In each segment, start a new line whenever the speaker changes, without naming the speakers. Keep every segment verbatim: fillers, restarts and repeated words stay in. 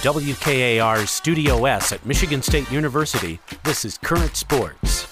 W K A R's Studio S at Michigan State University, this is Current Sports.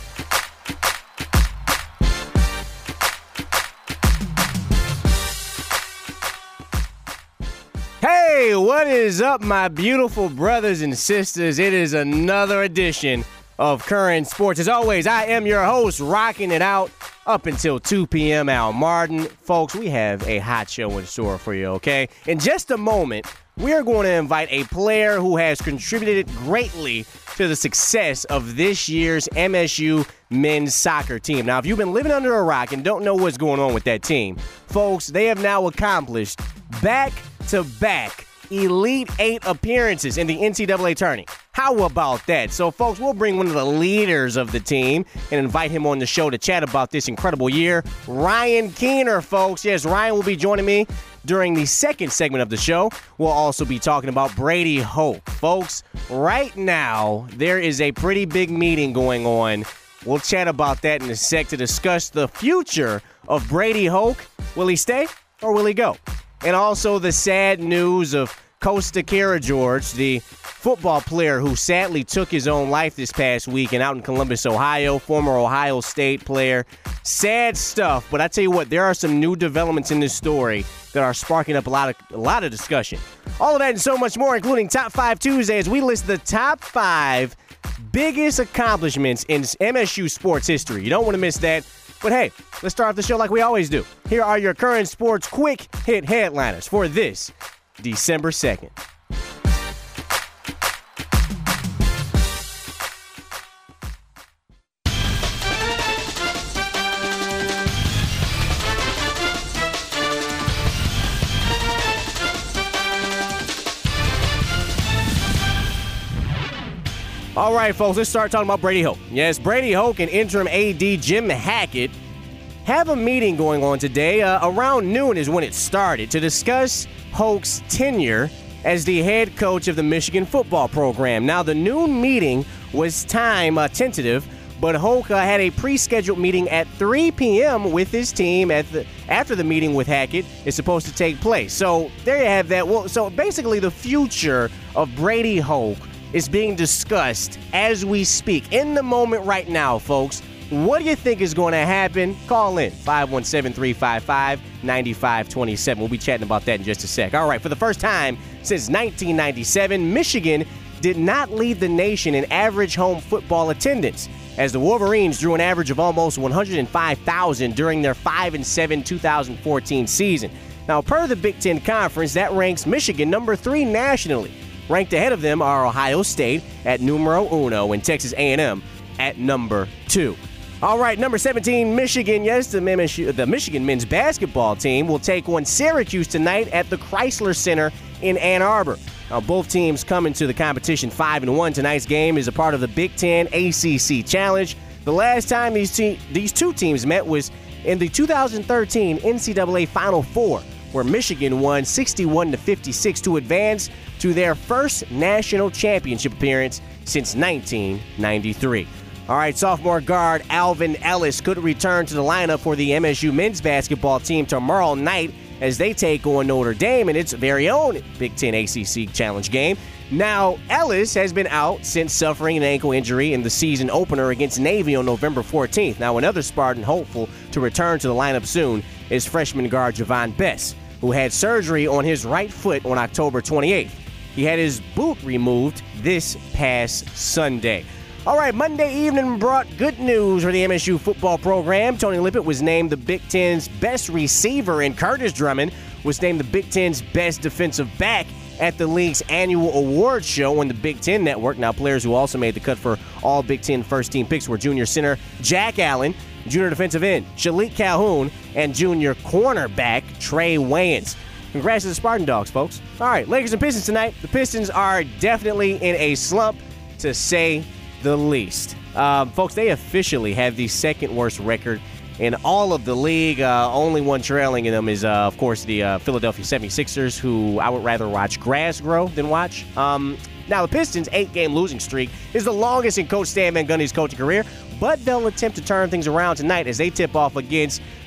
Hey, what is up, my beautiful brothers and sisters? It is another edition of Current Sports. As always, I am your host, rocking it out up until two p.m. Al Martin. Folks, we have a hot show in store for you, okay? In just a moment, we are going to invite a player who has contributed greatly to the success of this year's M S U men's soccer team. Now, if you've been living under a rock and don't know what's going on with that team, folks, they have now accomplished back-to-back Elite Eight appearances in the N C double A tourney. How about that? So, folks, we'll bring one of the leaders of the team and invite him on the show to chat about this incredible year. Ryan Keener, folks. Yes, Ryan will be joining me during the second segment of the show. We'll also be talking about Brady Hoke. Folks, right now, there is a pretty big meeting going on. We'll chat about that in a sec to discuss the future of Brady Hoke. Will he stay or will he go? And also the sad news of Costa Karageorge, the football player who sadly took his own life this past weekend out in Columbus, Ohio, former Ohio State player. Sad stuff, but I tell you what, there are some new developments in this story that are sparking up a lot of a lot of discussion. All of that and so much more, including Top five Tuesday, as we list the top five biggest accomplishments in M S U sports history. You don't want to miss that. But hey, let's start off the show like we always do. Here are your Current Sports quick hit headliners for this December second. All right, folks, let's start talking about Brady Hoke. Yes, Brady Hoke and interim A D Jim Hackett have a meeting going on today. Uh, around noon is when it started to discuss Hoke's tenure as the head coach of the Michigan football program. Now, the noon meeting was time uh, tentative, but Hoke uh, had a pre-scheduled meeting at three p.m. with his team at the after the meeting with Hackett is supposed to take place. So there you have that. Well, so basically the future of Brady Hoke is being discussed as we speak, in the moment right now, folks. What do you think is going to happen? Call in, five one seven, three five five, nine five two seven. We'll be chatting about that in just a sec. All right, for the first time since nineteen ninety-seven, Michigan did not lead the nation in average home football attendance, as the Wolverines drew an average of almost one hundred five thousand during their five and seven two thousand fourteen season. Now, per the Big Ten Conference, that ranks Michigan number three nationally. Ranked ahead of them are Ohio State at numero uno and Texas A and M at number two. All right, number seventeen, Michigan. Yes, the, the Michigan men's basketball team will take on Syracuse tonight at the Chrysler Center in Ann Arbor. Now, both teams come into the competition five and one. Tonight's game is a part of the Big Ten A C C Challenge. The last time these te- these two teams met was in the two thousand thirteen N C double A Final Four, where Michigan won sixty-one to fifty-six to advance to their first national championship appearance since nineteen ninety-three. All right, sophomore guard Alvin Ellis could return to the lineup for the M S U men's basketball team tomorrow night as they take on Notre Dame in its very own Big Ten A C C Challenge game. Now, Ellis has been out since suffering an ankle injury in the season opener against Navy on November fourteenth. Now, another Spartan hopeful to return to the lineup soon is freshman guard Javon Bess, who had surgery on his right foot on October twenty-eighth. He had his boot removed this past Sunday. All right, Monday evening brought good news for the M S U football program. Tony Lippett was named the Big Ten's best receiver, and Curtis Drummond was named the Big Ten's best defensive back at the league's annual awards show on the Big Ten Network. Now, players who also made the cut for all Big Ten first-team picks were junior center Jack Allen, junior defensive end Shalik Calhoun, and junior cornerback Trey Wayans. Congrats to the Spartan Dogs, folks. All right, Lakers and Pistons tonight. The Pistons are definitely in a slump, to say the least. Um, folks, they officially have the second worst record in all of the league. Uh, only one trailing in them is, uh, of course, the uh, Philadelphia seventy-sixers, who I would rather watch grass grow than watch. Um, now, the Pistons' eight-game losing streak is the longest in Coach Stan Van Gundy's coaching career, but they'll attempt to turn things around tonight as they tip off against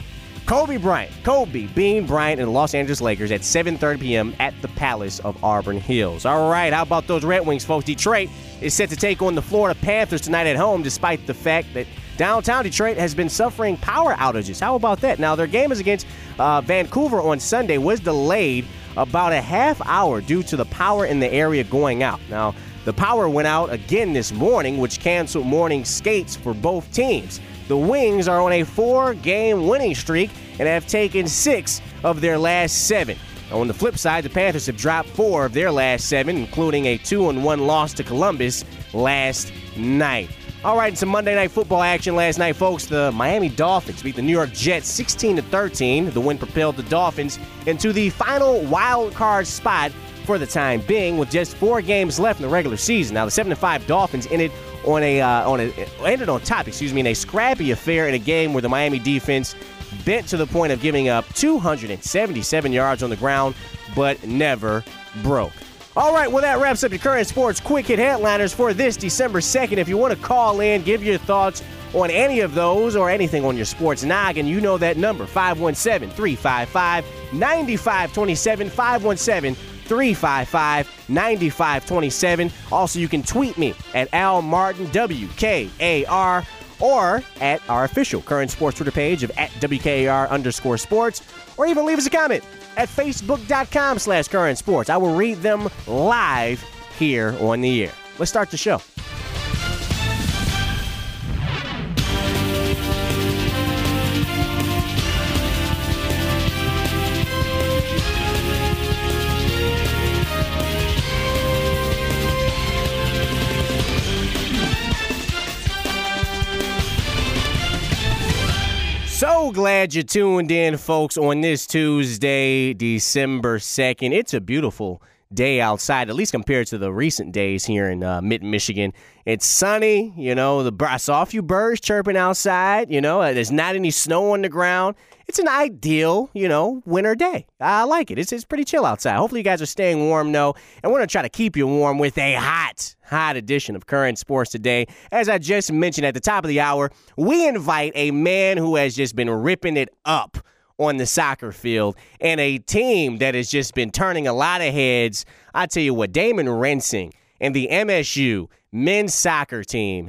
Kobe Bryant, Kobe Bean Bryant and the Los Angeles Lakers at seven thirty p.m. at the Palace of Auburn Hills. All right, how about those Red Wings, folks? Detroit is set to take on the Florida Panthers tonight at home, despite the fact that downtown Detroit has been suffering power outages. How about that? Now, their game is against uh, Vancouver on Sunday was delayed about a half hour due to the power in the area going out. Now, the power went out again this morning, which canceled morning skates for both teams. The Wings are on a four-game winning streak and have taken six of their last seven. On the flip side, the Panthers have dropped four of their last seven, including a two and one loss to Columbus last night. All right, some Monday Night Football action last night, folks. The Miami Dolphins beat the New York Jets sixteen to thirteen. The win propelled the Dolphins into the final wild card spot for the time being, with just four games left in the regular season. Now, the seven to five Dolphins ended on a uh, on a ended on top, excuse me, in a scrappy affair in a game where the Miami defense bent to the point of giving up two hundred seventy-seven yards on the ground, but never broke. All right, well, that wraps up your current sports quick hit headliners for this December second. If you want to call in, give your thoughts on any of those or anything on your sports noggin, you know that number, five one seven, three five five, nine five two seven, five one seven, three five five, nine five two seven. Also, you can tweet me at Al Martin, W K A R, or at our official Current Sports Twitter page of at W K A R underscore sports, or even leave us a comment at facebook.com slash current sports. I will read them live here on the air. Let's start the show. So glad you tuned in, folks, on this Tuesday, December second. It's a beautiful day outside, at least compared to the recent days here in uh, mid-Michigan. It's sunny, you know, the I saw a few birds chirping outside, you know, there's not any snow on the ground. It's an ideal, you know, winter day. I like it. It's, it's pretty chill outside. Hopefully you guys are staying warm, though, and we're going to try to keep you warm with a hot, hot edition of Current Sports today. As I just mentioned at the top of the hour, we invite a man who has just been ripping it up on the soccer field and a team that has just been turning a lot of heads. I tell you what, Damon Rensing and the M S U men's soccer team,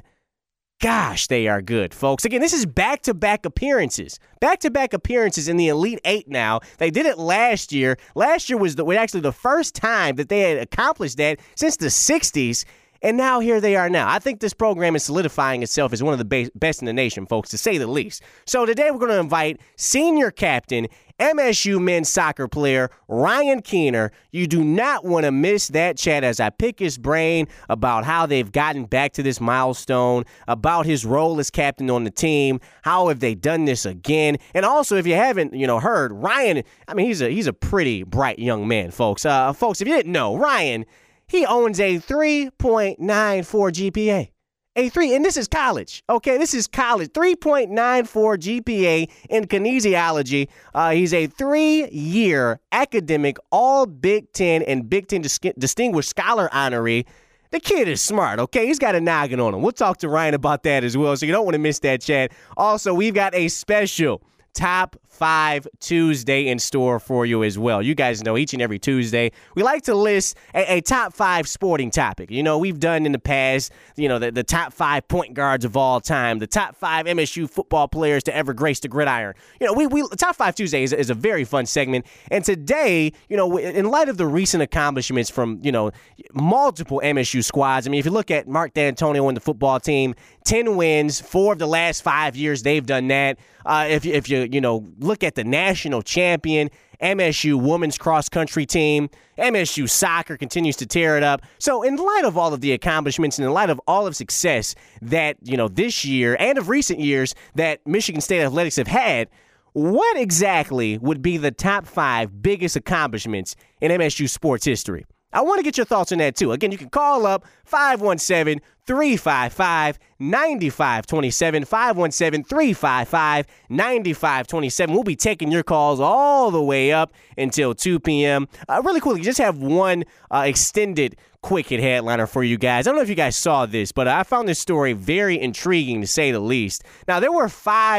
gosh, they are good, folks. Again, this is back-to-back appearances. Back-to-back appearances in the Elite Eight now. They did it last year. Last year was the, was actually the first time that they had accomplished that since the sixties. And now here they are now. I think this program is solidifying itself as one of the ba- best in the nation, folks, to say the least. So today we're going to invite senior captain, M S U men's soccer player, Ryan Keener. You do not want to miss that chat as I pick his brain about how they've gotten back to this milestone, about his role as captain on the team, how have they done this again. And also, if you haven't, you know, heard, Ryan, I mean, he's a he's a pretty bright young man, folks. Uh, folks, if you didn't know, Ryan, he owns a three point nine four G P A. A three, and this is college, okay? This is college. three point nine four G P A in kinesiology. Uh, he's a three-year academic All-Big Ten and Big Ten Dis- Distinguished Scholar honoree. The kid is smart, okay? He's got a noggin on him. We'll talk to Ryan about that as well, so you don't want to miss that chat. Also, we've got a special Top five Tuesday in store for you as well. You guys know each and every Tuesday, we like to list a, a top five sporting topic. You know, we've done in the past, you know, the, the top five point guards of all time, the top five M S U football players to ever grace the gridiron. You know, we, we Top five Tuesday is, is a very fun segment. And today, you know, in light of the recent accomplishments from, you know, multiple M S U squads, I mean, if you look at Mark D'Antonio and the football team, ten wins, four of the last five years they've done that. Uh, if you, if you, you know, look at the national champion, M S U women's cross-country team, M S U soccer continues to tear it up. So in light of all of the accomplishments and in light of all of success that, you know, this year and of recent years that Michigan State Athletics have had, what exactly would be the top five biggest accomplishments in M S U sports history? I want to get your thoughts on that, too. Again, you can call up five one seven, three five five, nine five two seven, five one seven, three five five, nine five two seven. We'll be taking your calls all the way up until two p.m. Uh, really quickly, just have one uh, extended quick hit headliner for you guys. I don't know if you guys saw this, but I found this story very intriguing, to say the least. Now, there were five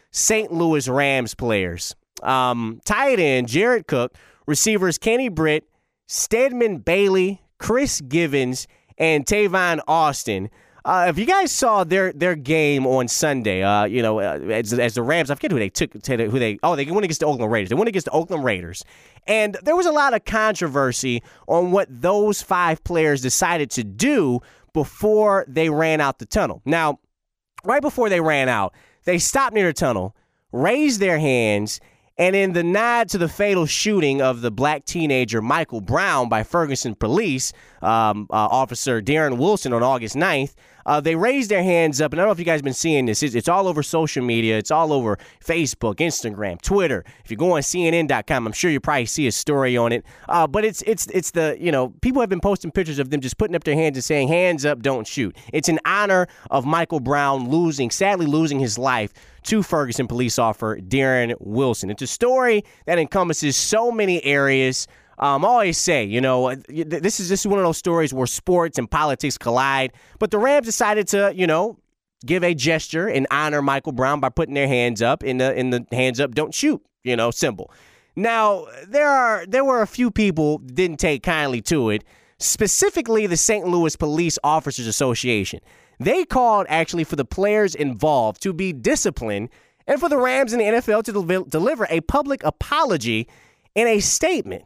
Saint Louis Rams players. Um, tight end Jared Cook, receivers Kenny Britt, Stedman Bailey, Chris Givens, and Tavon Austin. Uh, if you guys saw their their game on Sunday, uh, you know, uh, as, as the Rams, I forget who they took, who they, oh, they went against the Oakland Raiders. They went against the Oakland Raiders. And there was a lot of controversy on what those five players decided to do before they ran out the tunnel. Now, right before they ran out, they stopped near the tunnel, raised their hands, and in the nod to the fatal shooting of the black teenager Michael Brown by Ferguson Police um, uh, Officer Darren Wilson on August ninth, uh, they raised their hands up. And I don't know if you guys have been seeing this. It's, it's all over social media. It's all over Facebook, Instagram, Twitter. If you go on C N N dot com, I'm sure you probably see a story on it. Uh, but it's it's it's the, you know, people have been posting pictures of them just putting up their hands and saying, hands up, don't shoot. It's in honor of Michael Brown losing, sadly losing his life to Ferguson police officer Darren Wilson. It's a story that encompasses so many areas. Um, I always say, you know, this is this is one of those stories where sports and politics collide. But the Rams decided to, you know, give a gesture and honor Michael Brown by putting their hands up in the in the hands up, don't shoot, you know, symbol. Now, there are there were a few people didn't take kindly to it, specifically the Saint Louis Police Officers Association. They called, actually, for the players involved to be disciplined and for the Rams and the N F L to del- deliver a public apology in a statement.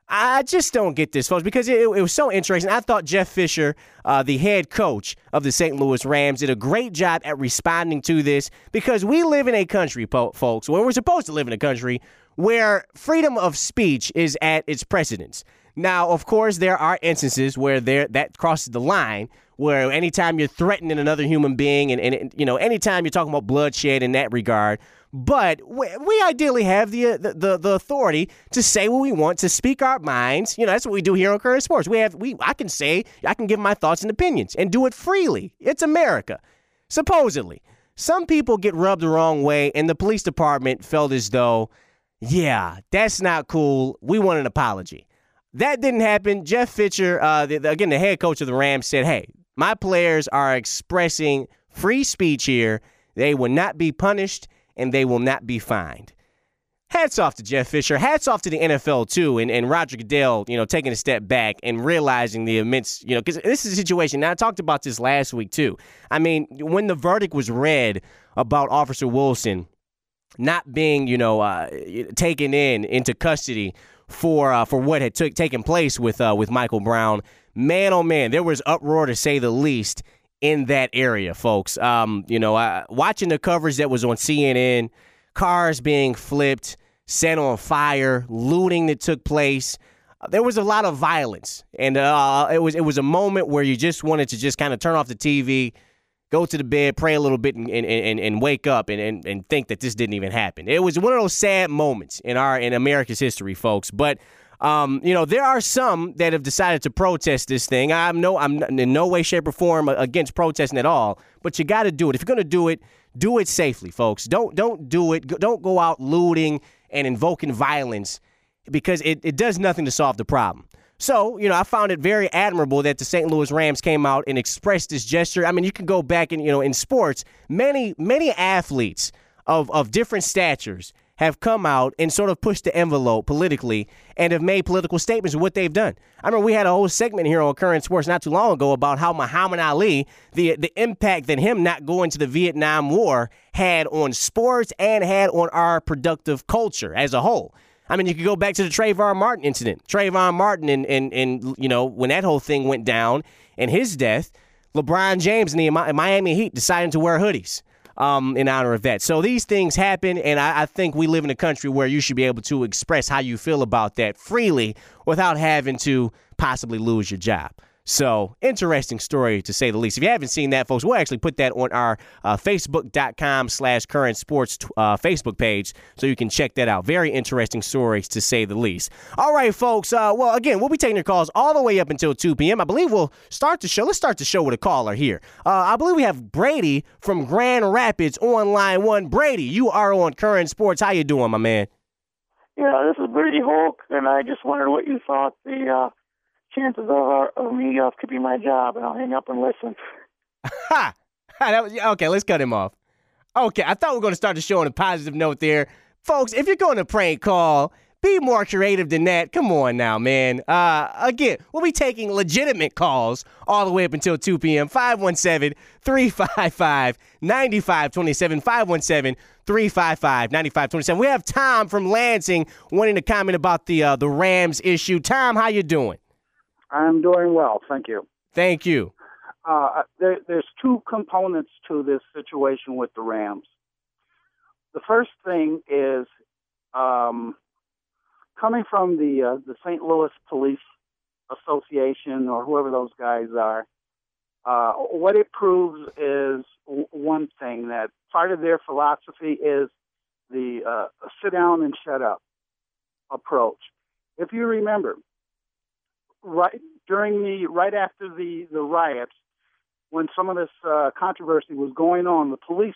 I just don't get this, folks, because it, it was so interesting. I thought Jeff Fisher, uh, the head coach of the Saint Louis Rams, did a great job at responding to this, because we live in a country, po- folks, where we're supposed to live in a country where freedom of speech is at its precedence. Now, of course, there are instances where there that crosses the line, where anytime you're threatening another human being and, and you know, anytime you're talking about bloodshed in that regard. But we, we ideally have the, the the the authority to say what we want, to speak our minds. You know, that's what we do here on Current Sports. We have we I can say, I can give my thoughts and opinions and do it freely. It's America. Supposedly. Some people get rubbed the wrong way, and the police department felt as though, yeah, that's not cool. We want an apology. That didn't happen. Jeff Fisher, uh, the, the, again, the head coach of the Rams, said, hey, my players are expressing free speech here. They will not be punished, and they will not be fined. Hats off to Jeff Fisher. Hats off to the N F L, too, and, and Roger Goodell, you know, taking a step back and realizing the immense, you know, because this is a situation. Now, I talked about this last week, too. I mean, when the verdict was read about Officer Wilson not being, you know, uh, taken in into custody for uh, for what had took taken place with uh, with Michael Brown, man, oh, man, there was uproar, to say the least, in that area, folks. Um, you know, uh, watching the coverage that was on C N N, cars being flipped, set on fire, looting that took place. Uh, there was a lot of violence, and uh, it was it was a moment where you just wanted to just kind of turn off the T V, go to the bed, pray a little bit, and and, and, and wake up and, and, and think that this didn't even happen. It was one of those sad moments in our in America's history, folks. But Um, you know, there are some that have decided to protest this thing. I'm no, I'm in no way, shape, or form against protesting at all. But you got to do it. If you're going to do it, do it safely, folks. Don't don't do it. Don't go out looting and invoking violence, because it, it does nothing to solve the problem. So, you know, I found it very admirable that the Saint Louis Rams came out and expressed this gesture. I mean, you can go back and, you know, in sports, many, many athletes of, of different statures have come out and sort of pushed the envelope politically and have made political statements of what they've done. I remember we had a whole segment here on Current Sports not too long ago about how Muhammad Ali, the the impact that him not going to the Vietnam War had on sports and had on our productive culture as a whole. I mean, you could go back to the Trayvon Martin incident. Trayvon Martin and, and, and you know, when that whole thing went down and his death, LeBron James and the Miami Heat decided to wear hoodies um, in honor of that. So these things happen, and I, I think we live in a country where you should be able to express how you feel about that freely without having to possibly lose your job. So, interesting story, to say the least. If you haven't seen that, folks, we'll actually put that on our uh, Facebook.com slash current sports uh, Facebook page, so you can check that out. Very interesting stories, to say the least. All right, folks. Uh, well, again, we'll be taking your calls all the way up until two p.m. I believe we'll start the show. Let's start the show with a caller here. Uh, I believe we have Brady from Grand Rapids on line one. Brady, you are on Current Sports. How you doing, my man?
Yeah, this is Brady Hulk, and I just wondered what you thought the uh, chances of, uh, of me uh, keeping my job, and I'll hang up and listen.
Ha! That was, okay, let's cut him off. Okay, I thought we were going to start the show on a positive note there. Folks, if you're going to prank call, be more creative than that. Come on now, man. Uh, again, we'll be taking legitimate calls all the way up until two p.m. five one seven, three five five, nine five two seven, five one seven, three five five, nine five two seven. We have Tom from Lansing wanting to comment about the uh, the Rams issue. Tom, how you doing?
I'm doing well, thank you.
Thank you.
Uh, there, there's two components to this situation with the Rams. The first thing is um, coming from the uh, the Saint Louis Police Association or whoever those guys are. Uh, what it proves is w- one thing, that part of their philosophy is the uh, sit down and shut up approach. If you remember, right during the right after the, the riots, when some of this uh, controversy was going on, the police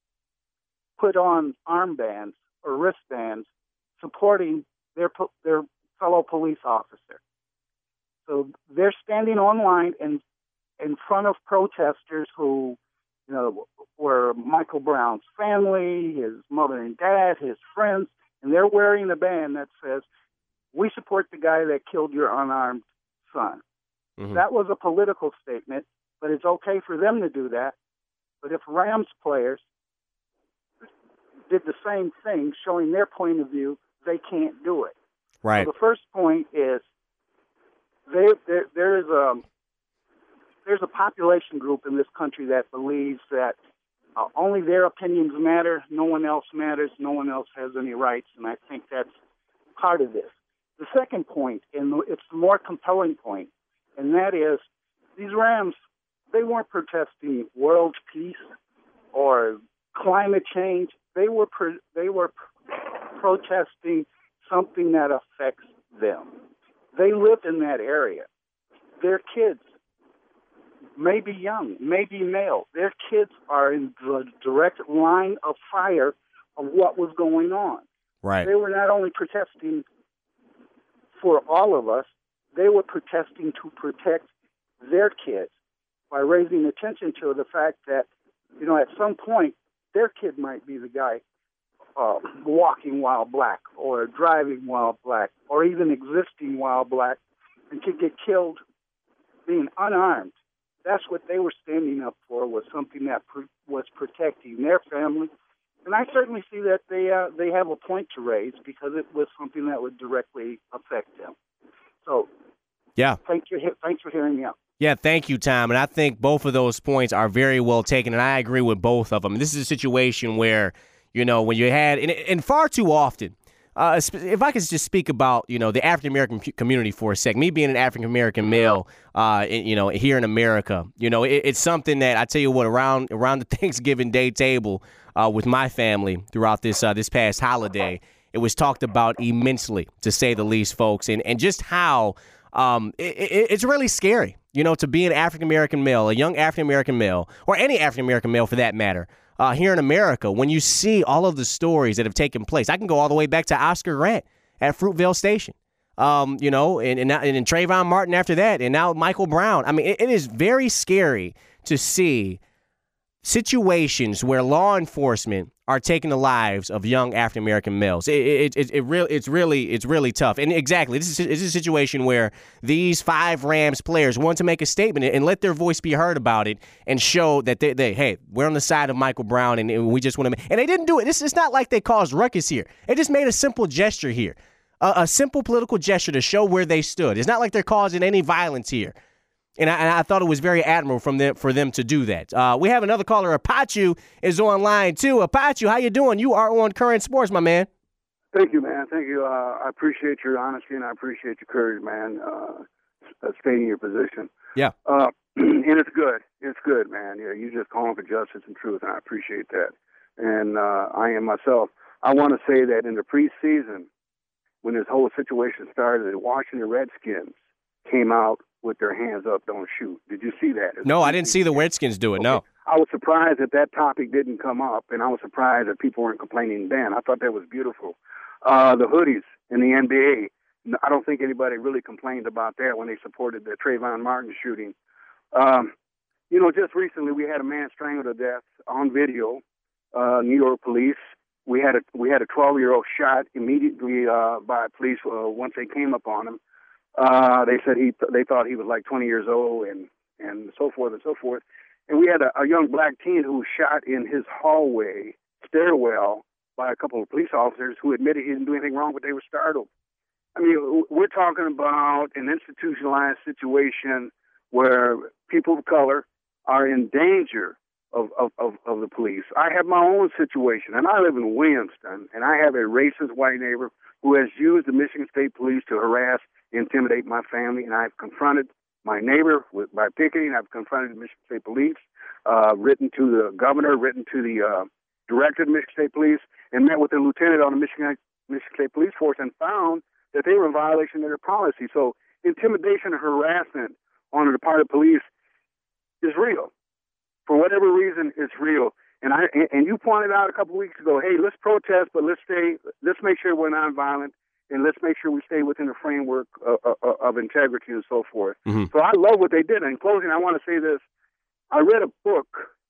put on armbands or wristbands supporting their their fellow police officer. So they're standing online in in front of protesters who, you know, were Michael Brown's family, his mother and dad, his friends, and they're wearing a band that says, "We support the guy that killed your unarmed son." Mm-hmm. That was a political statement, but it's okay for them to do that. But if Rams players did the same thing, showing their point of view, they can't do it.
Right.
So the first point is there, there, there is a there's a population group in this country that believes that uh, only their opinions matter, no one else matters, no one else has any rights, and I think that's part of this. The second point, and it's the more compelling point, and that is these Rams, they weren't protesting world peace or climate change. They were pro- they were pr- protesting something that affects them. They live in that area. Their kids may be young, may be male. Their kids are in the direct line of fire of what was going on.
Right.
They were not only protesting for all of us, they were protesting to protect their kids by raising attention to the fact that, you know, at some point, their kid might be the guy uh, walking while black or driving while black or even existing while black and could get killed being unarmed. That's what they were standing up for, was something that pr- was protecting their family. And I certainly see that they uh, they have a point to raise because it was something that would directly affect them. So,
yeah,
thanks for, thanks for hearing me out.
Yeah, thank you, Tom. And I think both of those points are very well taken, and I agree with both of them. This is a situation where, you know, when you had, and, and far too often, uh, if I could just speak about, you know, the African-American community for a sec, me being an African-American male, uh, you know, here in America, you know, it, it's something that I tell you what, around around the Thanksgiving Day table uh, with my family throughout this uh, this past holiday, it was talked about immensely, to say the least, folks, and, and just how um, it, it, it's really scary, you know, to be an African-American male, a young African-American male, or any African-American male for that matter, uh, here in America, when you see all of the stories that have taken place. I can go all the way back to Oscar Grant at Fruitvale Station, um, you know, and, and, and, and Trayvon Martin after that, and now Michael Brown. I mean, it, it is very scary to see situations where law enforcement are taking the lives of young African American males. It it it, it really it's really it's really tough. And exactly, this is this is a situation where these five Rams players want to make a statement and let their voice be heard about it and show that they, they hey, we're on the side of Michael Brown and, and we just want to. And they didn't do it. This it's not like they caused ruckus here. They just made a simple gesture here, a, a simple political gesture to show where they stood. It's not like they're causing any violence here. And I, and I thought it was very admirable from them for them to do that. Uh, we have another caller. Apache is online too. Apache, how you doing? You are on Current Sports, my man.
Thank you, man. Thank you. Uh, I appreciate your honesty and I appreciate your courage, man. Uh, stating your position.
Yeah.
Uh, and it's good. It's good, man. Yeah, you're just calling for justice and truth, and I appreciate that. And uh, I am myself. I want to say that in the preseason, when this whole situation started, the Washington Redskins came out with their hands up, don't shoot. Did you see that?
No, I didn't see the Redskins do it, okay. No.
I was surprised that that topic didn't come up, and I was surprised that people weren't complaining then. I thought that was beautiful. Uh, the hoodies in the N B A, I don't think anybody really complained about that when they supported the Trayvon Martin shooting. Um, you know, just recently we had a man strangled to death on video uh, New York police. We had a we had a twelve-year-old shot immediately uh, by police uh, once they came up on him. Uh, they said he they thought he was like twenty years old and, and so forth and so forth. And we had a, a young black teen who was shot in his hallway stairwell by a couple of police officers who admitted he didn't do anything wrong, but they were startled. I mean, we're talking about an institutionalized situation where people of color are in danger of, of, of, of the police. I have my own situation, and I live in Williamston, and I have a racist white neighbor who has used the Michigan State Police to harass, intimidate my family, and I've confronted my neighbor with, by picketing. I've confronted the Michigan State Police, uh, written to the governor, written to the uh, director of the Michigan State Police, and met with the lieutenant on the Michigan, Michigan State Police Force and found that they were in violation of their policy. So intimidation and harassment on the part of police is real. For whatever reason, it's real. And I and you pointed out a couple of weeks ago, hey, let's protest, but let's stay. Let's make sure we're nonviolent, and let's make sure we stay within the framework of, of, of integrity and so forth. Mm-hmm. So I love what they did. In closing, I want to say this. I read a book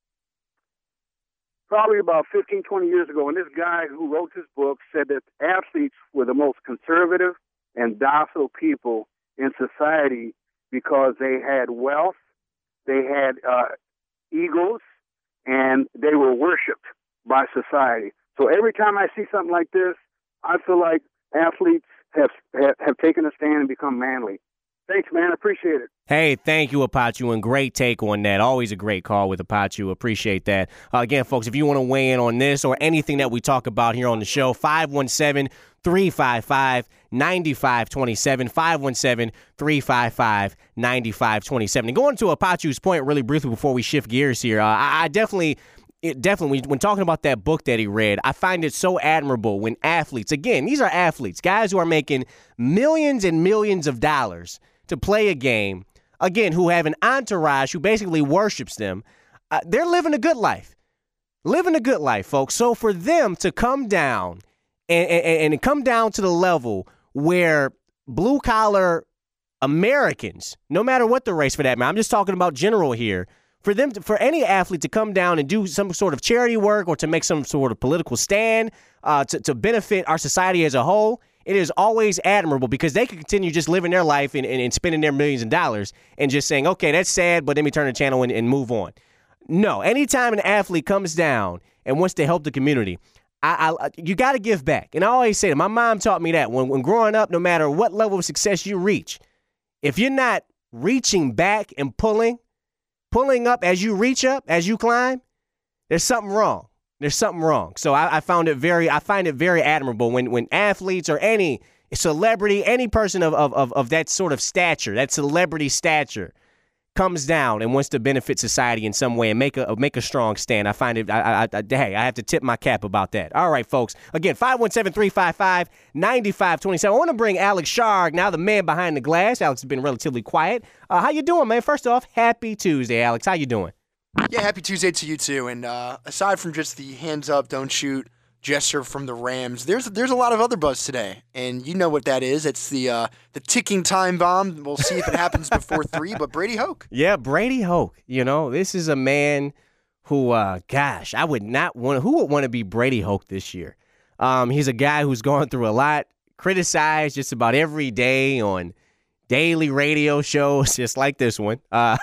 probably about fifteen, twenty years ago, and this guy who wrote this book said that athletes were the most conservative and docile people in society because they had wealth, they had uh, egos, and they were worshipped by society. So every time I see something like this, I feel like athletes have have, have taken a stand and become manly. Thanks, man. I appreciate it.
Hey, thank you, Apache, and great take on that. Always a great call with Apache. Appreciate that. Uh, again, folks, if you want to weigh in on this or anything that we talk about here on the show, five one seven, three five five, nine five two seven, five one seven, three five five, nine five two seven. And going to Apache's point really briefly before we shift gears here, uh, I, I definitely... It definitely, when talking about that book that he read, I find it so admirable when athletes, again, these are athletes, guys who are making millions and millions of dollars to play a game, again, who have an entourage who basically worships them. Uh, they're living a good life. Living a good life, folks. So for them to come down and, and, and come down to the level where blue-collar Americans, no matter what the race for that matter, I'm just talking about general here, For them, to, for any athlete to come down and do some sort of charity work or to make some sort of political stand uh, to, to benefit our society as a whole, it is always admirable because they can continue just living their life and, and, and spending their millions of dollars and just saying, okay, that's sad, but let me turn the channel and, and move on. No, anytime an athlete comes down and wants to help the community, I, I, you got to give back. And I always say that. My mom taught me that when, when growing up, no matter what level of success you reach, if you're not reaching back and pulling, Pulling up as you reach up, as you climb, there's something wrong. There's something wrong. So I, I found it very, I find it very admirable when when athletes or any celebrity, any person of of of, of that sort of stature, that celebrity stature, comes down and wants to benefit society in some way and make a make a strong stand. I find it. I, I, I hey, I have to tip my cap about that. All right, folks. Again, five one seven, three five five, nine five two seven. I want to bring Alex Sharg, now the man behind the glass. Alex has been relatively quiet. Uh, how you doing, man? First off, happy Tuesday, Alex. How you doing?
Yeah, happy Tuesday to you too. And uh, aside from just the hands up, don't shoot gesture from the Rams, there's there's a lot of other buzz today, and you know what that is. It's the uh, the ticking time bomb. We'll see if it happens before three. But Brady Hoke,
yeah, Brady Hoke. You know, this is a man who, uh, gosh, I would not want. Who would want to be Brady Hoke this year? Um, he's a guy who's gone through a lot, criticized just about every day on daily radio shows, just like this one, uh,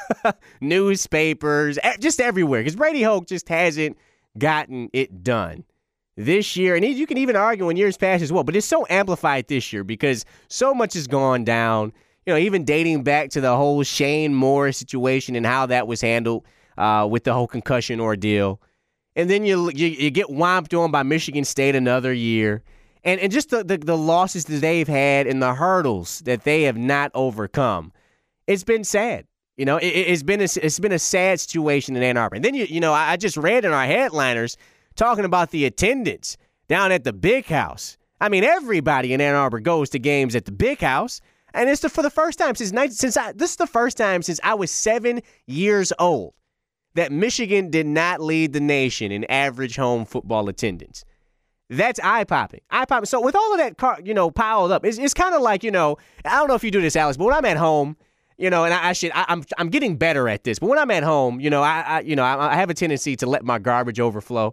newspapers, just everywhere. Because Brady Hoke just hasn't gotten it done this year, and you can even argue in years past as well, but it's so amplified this year because so much has gone down, you know, even dating back to the whole Shane Moore situation and how that was handled uh, with the whole concussion ordeal. And then you, you you get whomped on by Michigan State another year. And and just the, the, the losses that they've had and the hurdles that they have not overcome. It's been sad. You know, it, it's been a, it's been a sad situation in Ann Arbor. And then, you you know, I, I just read in our headliners talking about the attendance down at the Big House. I mean, everybody in Ann Arbor goes to games at the Big House, and it's the, for the first time since since I this is the first time since I was seven years old that Michigan did not lead the nation in average home football attendance. That's eye-popping. Eye-popping. So with all of that, car, you know, piled up, it's, it's kind of like, you know, I don't know if you do this, Alex, but when I'm at home, you know, and I, I should, I, I'm I'm getting better at this, but when I'm at home, you know, I, I you know, I, I have a tendency to let my garbage overflow.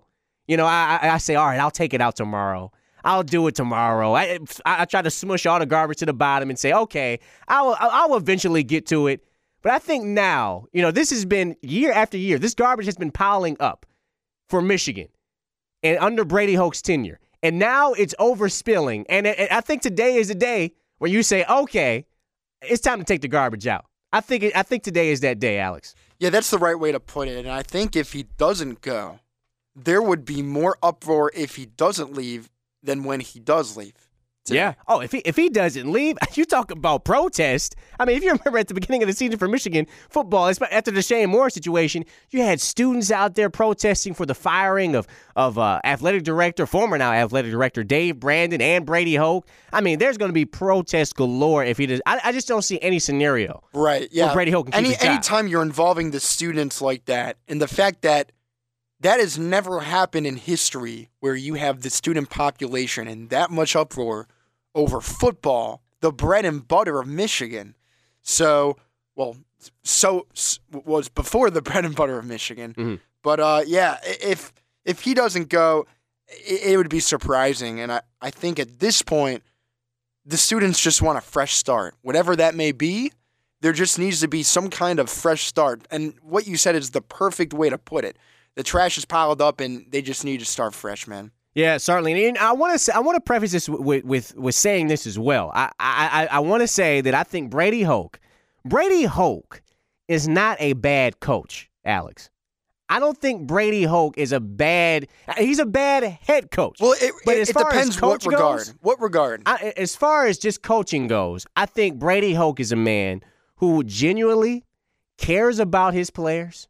You know, I, I, I say, all right, I'll take it out tomorrow. I'll do it tomorrow. I, I, I try to smush all the garbage to the bottom and say, okay, I'll, I'll eventually get to it. But I think now, you know, this has been year after year. This garbage has been piling up for Michigan and under Brady Hoke's tenure. And now it's overspilling. And I think today is the day where you say, okay, it's time to take the garbage out. I think it, I think today is that day, Alex.
Yeah, that's the right way to put it. And I think if he doesn't go, there would be more uproar if he doesn't leave than when he does leave. Today.
Yeah. Oh, if he if he doesn't leave, you talk about protest. I mean, if you remember at the beginning of the season for Michigan football, after the Shane Moore situation, you had students out there protesting for the firing of of uh, athletic director, former now athletic director Dave Brandon and Brady Hoke. I mean, there's going to be protest galore if he does. I, I just don't see any scenario.
Right. Yeah.
Where Brady Hoke can keep
Any
his job.
anytime you're involving the students like that, and the fact that that has never happened in history where you have the student population and that much uproar over football, the bread and butter of Michigan. So, well, so was before the bread and butter of Michigan.
Mm-hmm.
But, uh, yeah, if if he doesn't go, it, it would be surprising. And I, I think at this point, the students just want a fresh start. Whatever that may be, there just needs to be some kind of fresh start. And what you said is the perfect way to put it. The trash is piled up, and they just need to start fresh, man.
Yeah, certainly. And I want to say, I want to preface this with with, with saying this as well. I I, I want to say that I think Brady Hoke, Brady Hoke is not a bad coach, Alex. I don't think Brady Hoke is a bad. He's a bad head coach.
Well, it,
but
it,
as
it
far
depends
as
what
coach
regard.
Goes,
what regard?
I, as far as just coaching goes, I think Brady Hoke is a man who genuinely cares about his players.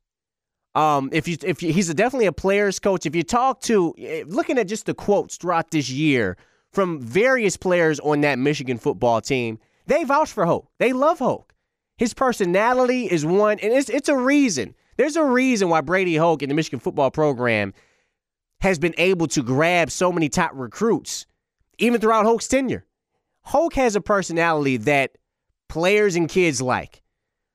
Um, if you if you, he's a, definitely a player's coach. If you talk to, looking at just the quotes throughout this year from various players on that Michigan football team, they vouch for Hoke. They love Hoke. His personality is one, and it's it's a reason. There's a reason why Brady Hoke in the Michigan football program has been able to grab so many top recruits, even throughout Hoke's tenure. Hoke has a personality that players and kids like.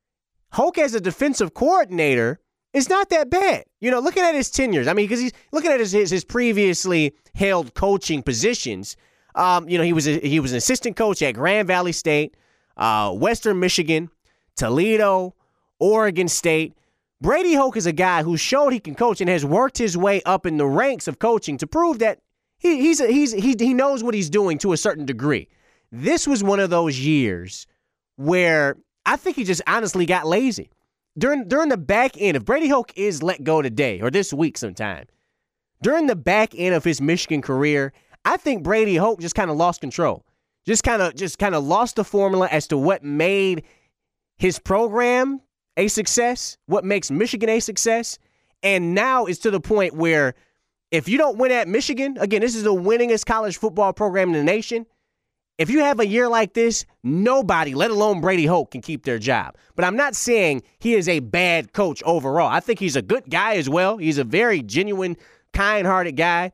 Hoke as a defensive coordinator, it's not that bad. You know, looking at his tenures, I mean, because he's looking at his, his his previously held coaching positions. Um, you know, he was a, he was an assistant coach at Grand Valley State, uh, Western Michigan, Toledo, Oregon State. Brady Hoke is a guy who showed he can coach and has worked his way up in the ranks of coaching to prove that he he's a, he's he he knows what he's doing to a certain degree. This was one of those years where I think he just honestly got lazy. During during the back end, if Brady Hoke is let go today or this week sometime, during the back end of his Michigan career, I think Brady Hoke just kind of lost control. Just kind of just kind of lost the formula as to what made his program a success, what makes Michigan a success. And now it's to the point where if you don't win at Michigan, again, this is the winningest college football program in the nation. If you have a year like this, nobody, let alone Brady Hoke, can keep their job. But I'm not saying he is a bad coach overall. I think he's a good guy as well. He's a very genuine, kind-hearted guy.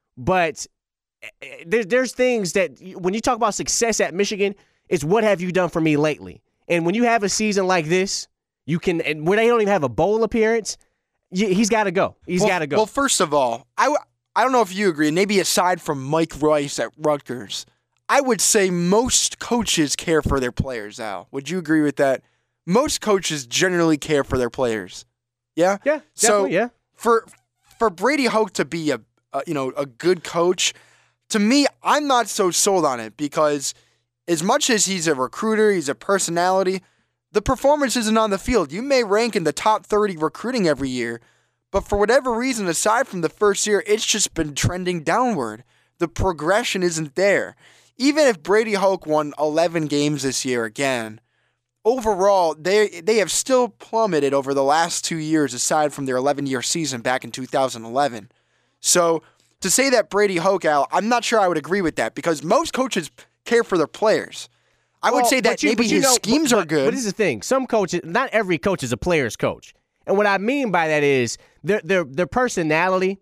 But there's there's things that when you talk about success at Michigan, it's what have you done for me lately? And when you have a season like this, you can and where they don't even have a bowl appearance, he's got to go. He's
well,
got to go.
Well, first of all, I, I don't know if you agree, maybe aside from Mike Rice at Rutgers, I would say most coaches care for their players, Al. Would you agree with that? Most coaches generally care for their players. Yeah?
Yeah,
so
yeah.
For for Brady Hoke to be a, a you know a good coach, to me, I'm not so sold on it because as much as he's a recruiter, he's a personality, the performance isn't on the field. You may rank in the top thirty recruiting every year, but for whatever reason, aside from the first year, it's just been trending downward. The progression isn't there. Even if Brady Hoke won eleven games this year again, overall, they they have still plummeted over the last two years aside from their eleven-year season back in two thousand eleven. So to say that Brady Hoke, Al, I'm not sure I would agree with that because most coaches care for their players. I
well,
would say that
you,
maybe his
know,
schemes
but,
are good.
But this is the thing. Some coaches, not every coach is a player's coach. And what I mean by that is their their their personality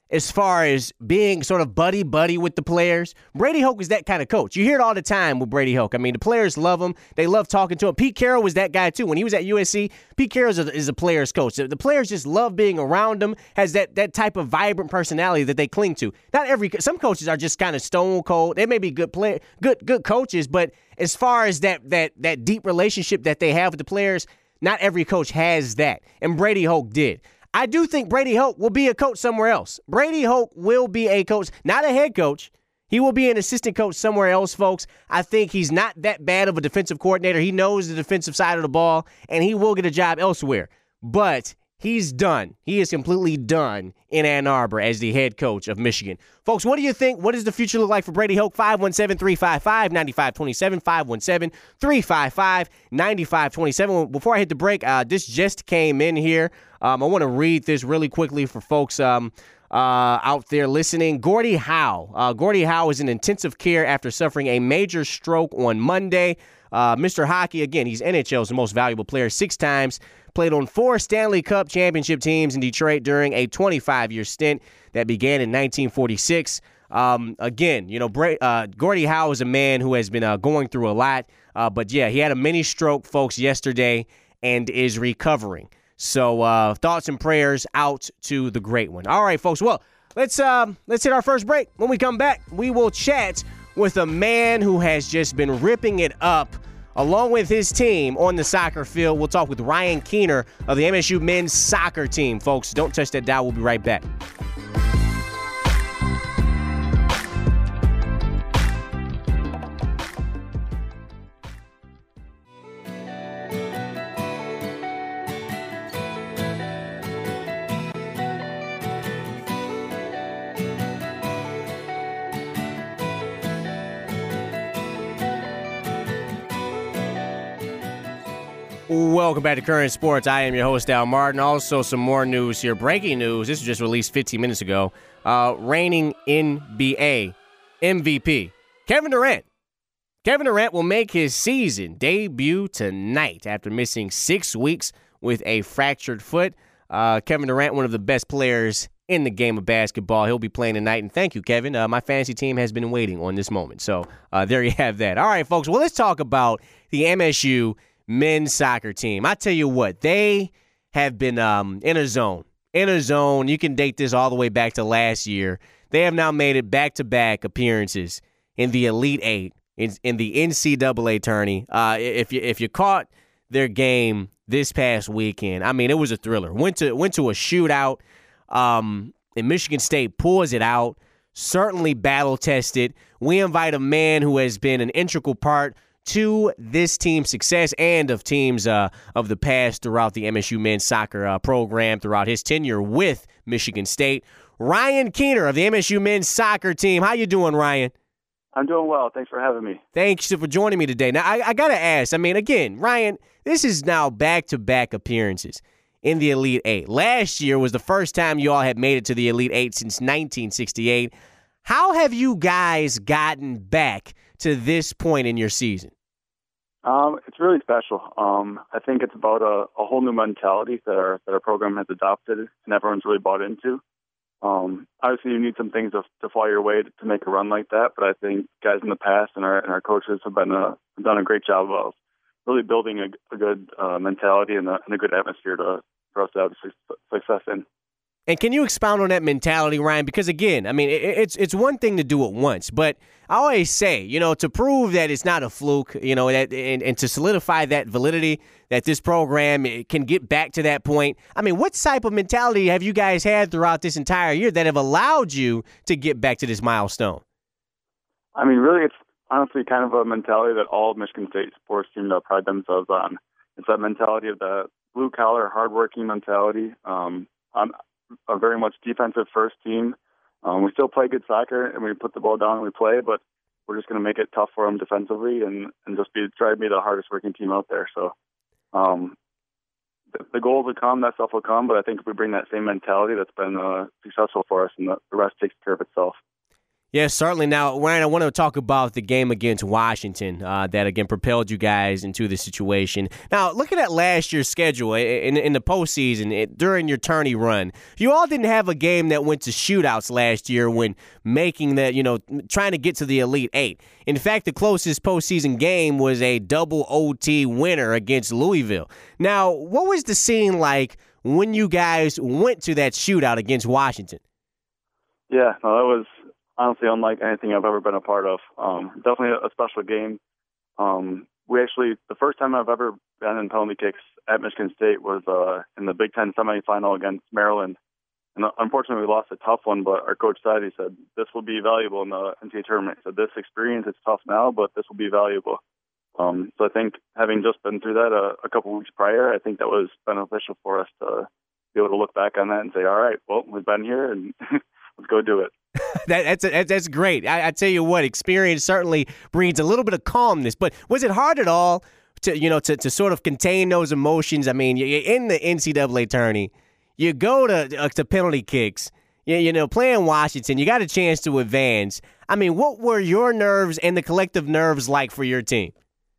as far as being sort of buddy-buddy with the players. Brady Hoke is that kind of coach. You hear it all the time with Brady Hoke. I mean, the players love him. They love talking to him. Pete Carroll was that guy, too. When he was at U S C, Pete Carroll is a, is a player's coach. The players just love being around him, has that, that type of vibrant personality that they cling to. Not every – some coaches are just kind of stone cold. They may be good play, good good coaches, but as far as that that that deep relationship that they have with the players, not every coach has that. And Brady Hoke did. I do think Brady Hoke will be a coach somewhere else. Brady Hoke will be a coach, not a head coach. He will be an assistant coach somewhere else, folks. I think he's not that bad of a defensive coordinator. He knows the defensive side of the ball, and he will get a job elsewhere. But he's done. He is completely done in Ann Arbor as the head coach of Michigan. Folks, what do you think? What does the future look like for Brady Hoke? five one seven, three five five, nine five two seven, five one seven, three five five, nine five two seven. Before I hit the break, uh, this just came in here. Um, I want to read this really quickly for folks um, uh, out there listening. Gordie Howe. Uh, Gordie Howe is in intensive care after suffering a major stroke on Monday. Uh, Mister Hockey, again, he's N H L's most valuable player six times, played on four Stanley Cup championship teams in Detroit during a twenty-five-year stint that began in nineteen forty-six. Um, again, you know, Bra- uh, Gordie Howe is a man who has been uh, going through a lot. Uh, but, yeah, he had a mini stroke, folks, yesterday and is recovering. So uh, thoughts and prayers out to the great one. All right, folks. Well, let's um, let's hit our first break. When we come back, we will chat with a man who has just been ripping it up along with his team on the soccer field. We'll talk with Ryan Keener of the M S U men's soccer team. Folks, don't touch that dial. We'll be right back. Welcome back to Current Sports. I am your host, Al Martin. Also, some more news here. Breaking news. This was just released fifteen minutes ago. Uh, reigning N B A M V P, Kevin Durant. Kevin Durant will make his season debut tonight after missing six weeks with a fractured foot. Uh, Kevin Durant, one of the best players in the game of basketball. He'll be playing tonight. And thank you, Kevin. Uh, my fantasy team has been waiting on this moment. So uh, there you have that. All right, folks. Well, let's talk about the M S U men's soccer team. I tell you what, they have been um, in a zone. In a zone. You can date this all the way back to last year. They have now made it back-to-back appearances in the Elite Eight, in, in the N C double A tourney. Uh, if you if you caught their game this past weekend, I mean, it was a thriller. Went to went to a shootout, um, and Michigan State pulls it out. Certainly battle-tested. We invite a man who has been an integral part to this team's success and of teams uh, of the past throughout the M S U men's soccer uh, program throughout his tenure with Michigan State. Ryan Keener of the M S U men's soccer team. How you doing, Ryan?
I'm doing well. Thanks for having me.
Thanks for joining me today. Now, I, I got to ask, I mean, again, Ryan, this is now back-to-back appearances in the Elite Eight. Last year was the first time you all had made it to the Elite Eight since nineteen sixty-eight. How have you guys gotten back to this point in your season?
Um, it's really special. Um, I think it's about a, a whole new mentality that our that our program has adopted and everyone's really bought into. Um, obviously, you need some things to, to fall your way to, to make a run like that, but I think guys in the past and our and our coaches have been a, have done a great job of really building a, a good uh, mentality and a, and a good atmosphere to for us to have success in.
And can you expound on that mentality, Ryan? Because, again, I mean, it, it's it's one thing to do it once, but I always say, you know, to prove that it's not a fluke, you know, that and, and to solidify that validity that this program can get back to that point. I mean, what type of mentality have you guys had throughout this entire year that have allowed you to get back to this milestone?
I mean, really, it's honestly kind of a mentality that all Michigan State sports teams pride themselves on. It's that mentality of the blue-collar, hardworking mentality. Um, I'm a very much defensive-first team. Um, we still play good soccer, and we put the ball down and we play, but we're just going to make it tough for them defensively and, and just be try to be the hardest-working team out there. So um, the, the goals will come, that stuff will come, but I think if we bring that same mentality, that's been uh, successful for us, and the, the rest takes care of itself.
Yes, certainly. Now, Ryan, I want to talk about the game against Washington uh, that, again, propelled you guys into the situation. Now, looking at last year's schedule in, in the postseason, it, during your tourney run, you all didn't have a game that went to shootouts last year when making the, you know, trying to get to the Elite Eight. In fact, the closest postseason game was a double O T winner against Louisville. Now, what was the scene like when you guys went to that shootout against Washington?
Yeah, no, that was honestly unlike anything I've ever been a part of. Um, definitely a special game. Um, we actually, the first time I've ever been in penalty kicks at Michigan State was uh, in the Big Ten semifinal against Maryland. And unfortunately, we lost a tough one, but our coach said, he said, this will be valuable in the N C double A tournament. He said, this experience, it's tough now, but this will be valuable. Um, so I think having just been through that a, a couple of weeks prior, I think that was beneficial for us to be able to look back on that and say, all right, well, we've been here and let's go do it.
that, that's a, that's great. I, I tell you what, experience certainly breeds a little bit of calmness. But was it hard at all to you know to, to sort of contain those emotions? I mean, you're in the N C double A tourney, you go to uh, to penalty kicks. You, you know, playing Washington, you got a chance to advance. I mean, what were your nerves and the collective nerves like for your team?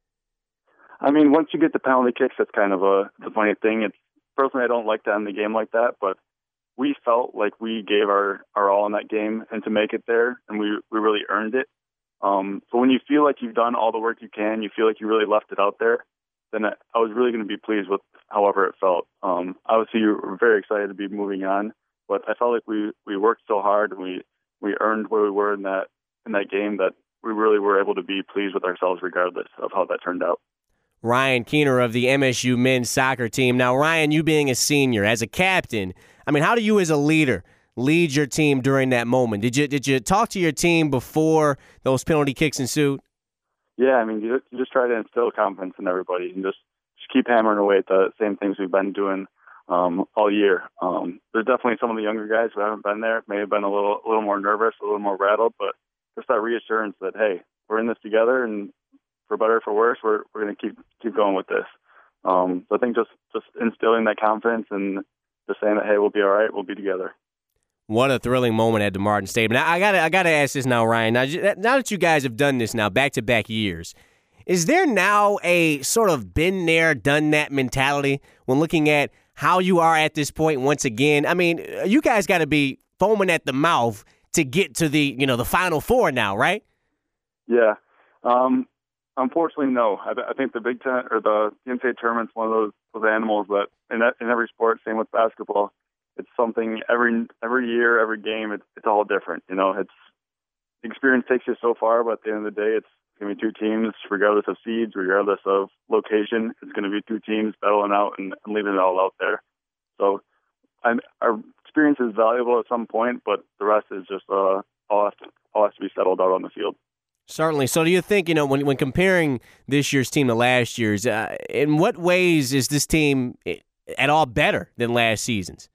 I mean, once you get the penalty kicks, that's kind of a the funny thing. It's personally, I don't like to end the game like that, but we felt like we gave our, our all in that game and to make it there, and we, we really earned it. Um, so when you feel like you've done all the work you can, you feel like you really left it out there, then I, I was really going to be pleased with however it felt. Um, obviously, you were very excited to be moving on, but I felt like we, we worked so hard and we, we earned where we were in that in that game that we really were able to be pleased with ourselves regardless of how that turned out.
Ryan Keener of the M S U men's soccer team. Now, Ryan, you being a senior, as a captain, I mean, how do you as a leader lead your team during that moment? Did you did you talk to your team before those penalty kicks ensued?
Yeah, I mean, you, you just try to instill confidence in everybody and just, just keep hammering away at the same things we've been doing um, all year. Um, there's definitely some of the younger guys who haven't been there, may have been a little a little more nervous, a little more rattled, but just that reassurance that, hey, we're in this together, and for better or for worse, we're we're going to keep keep going with this. Um, so I think just, just instilling that confidence and just saying that, hey, we'll be all right, we'll be together.
What a thrilling moment at the Martin Stadium. Now, I got I got to ask this now, Ryan. Now, now that you guys have done this now back-to-back years, is there now a sort of been there, done that mentality when looking at how you are at this point once again? I mean, you guys got to be foaming at the mouth to get to the, you know, the Final Four now, right?
Yeah. Um, unfortunately, no. I, I think the Big Ten or the N C double A tournament's one of those, those animals that in, that, in every sport, same with basketball, it's something every every year, every game, it's, it's all different. You know, it's experience takes you so far, but at the end of the day, it's going to be two teams, regardless of seeds, regardless of location. It's going to be two teams battling out and, and leaving it all out there. So I'm, our experience is valuable at some point, but the rest is just uh, all, has to, all has to be settled out on the field.
Certainly. So do you think, you know, when when comparing this year's team to last year's, uh, in what ways is this team at all better than last season's?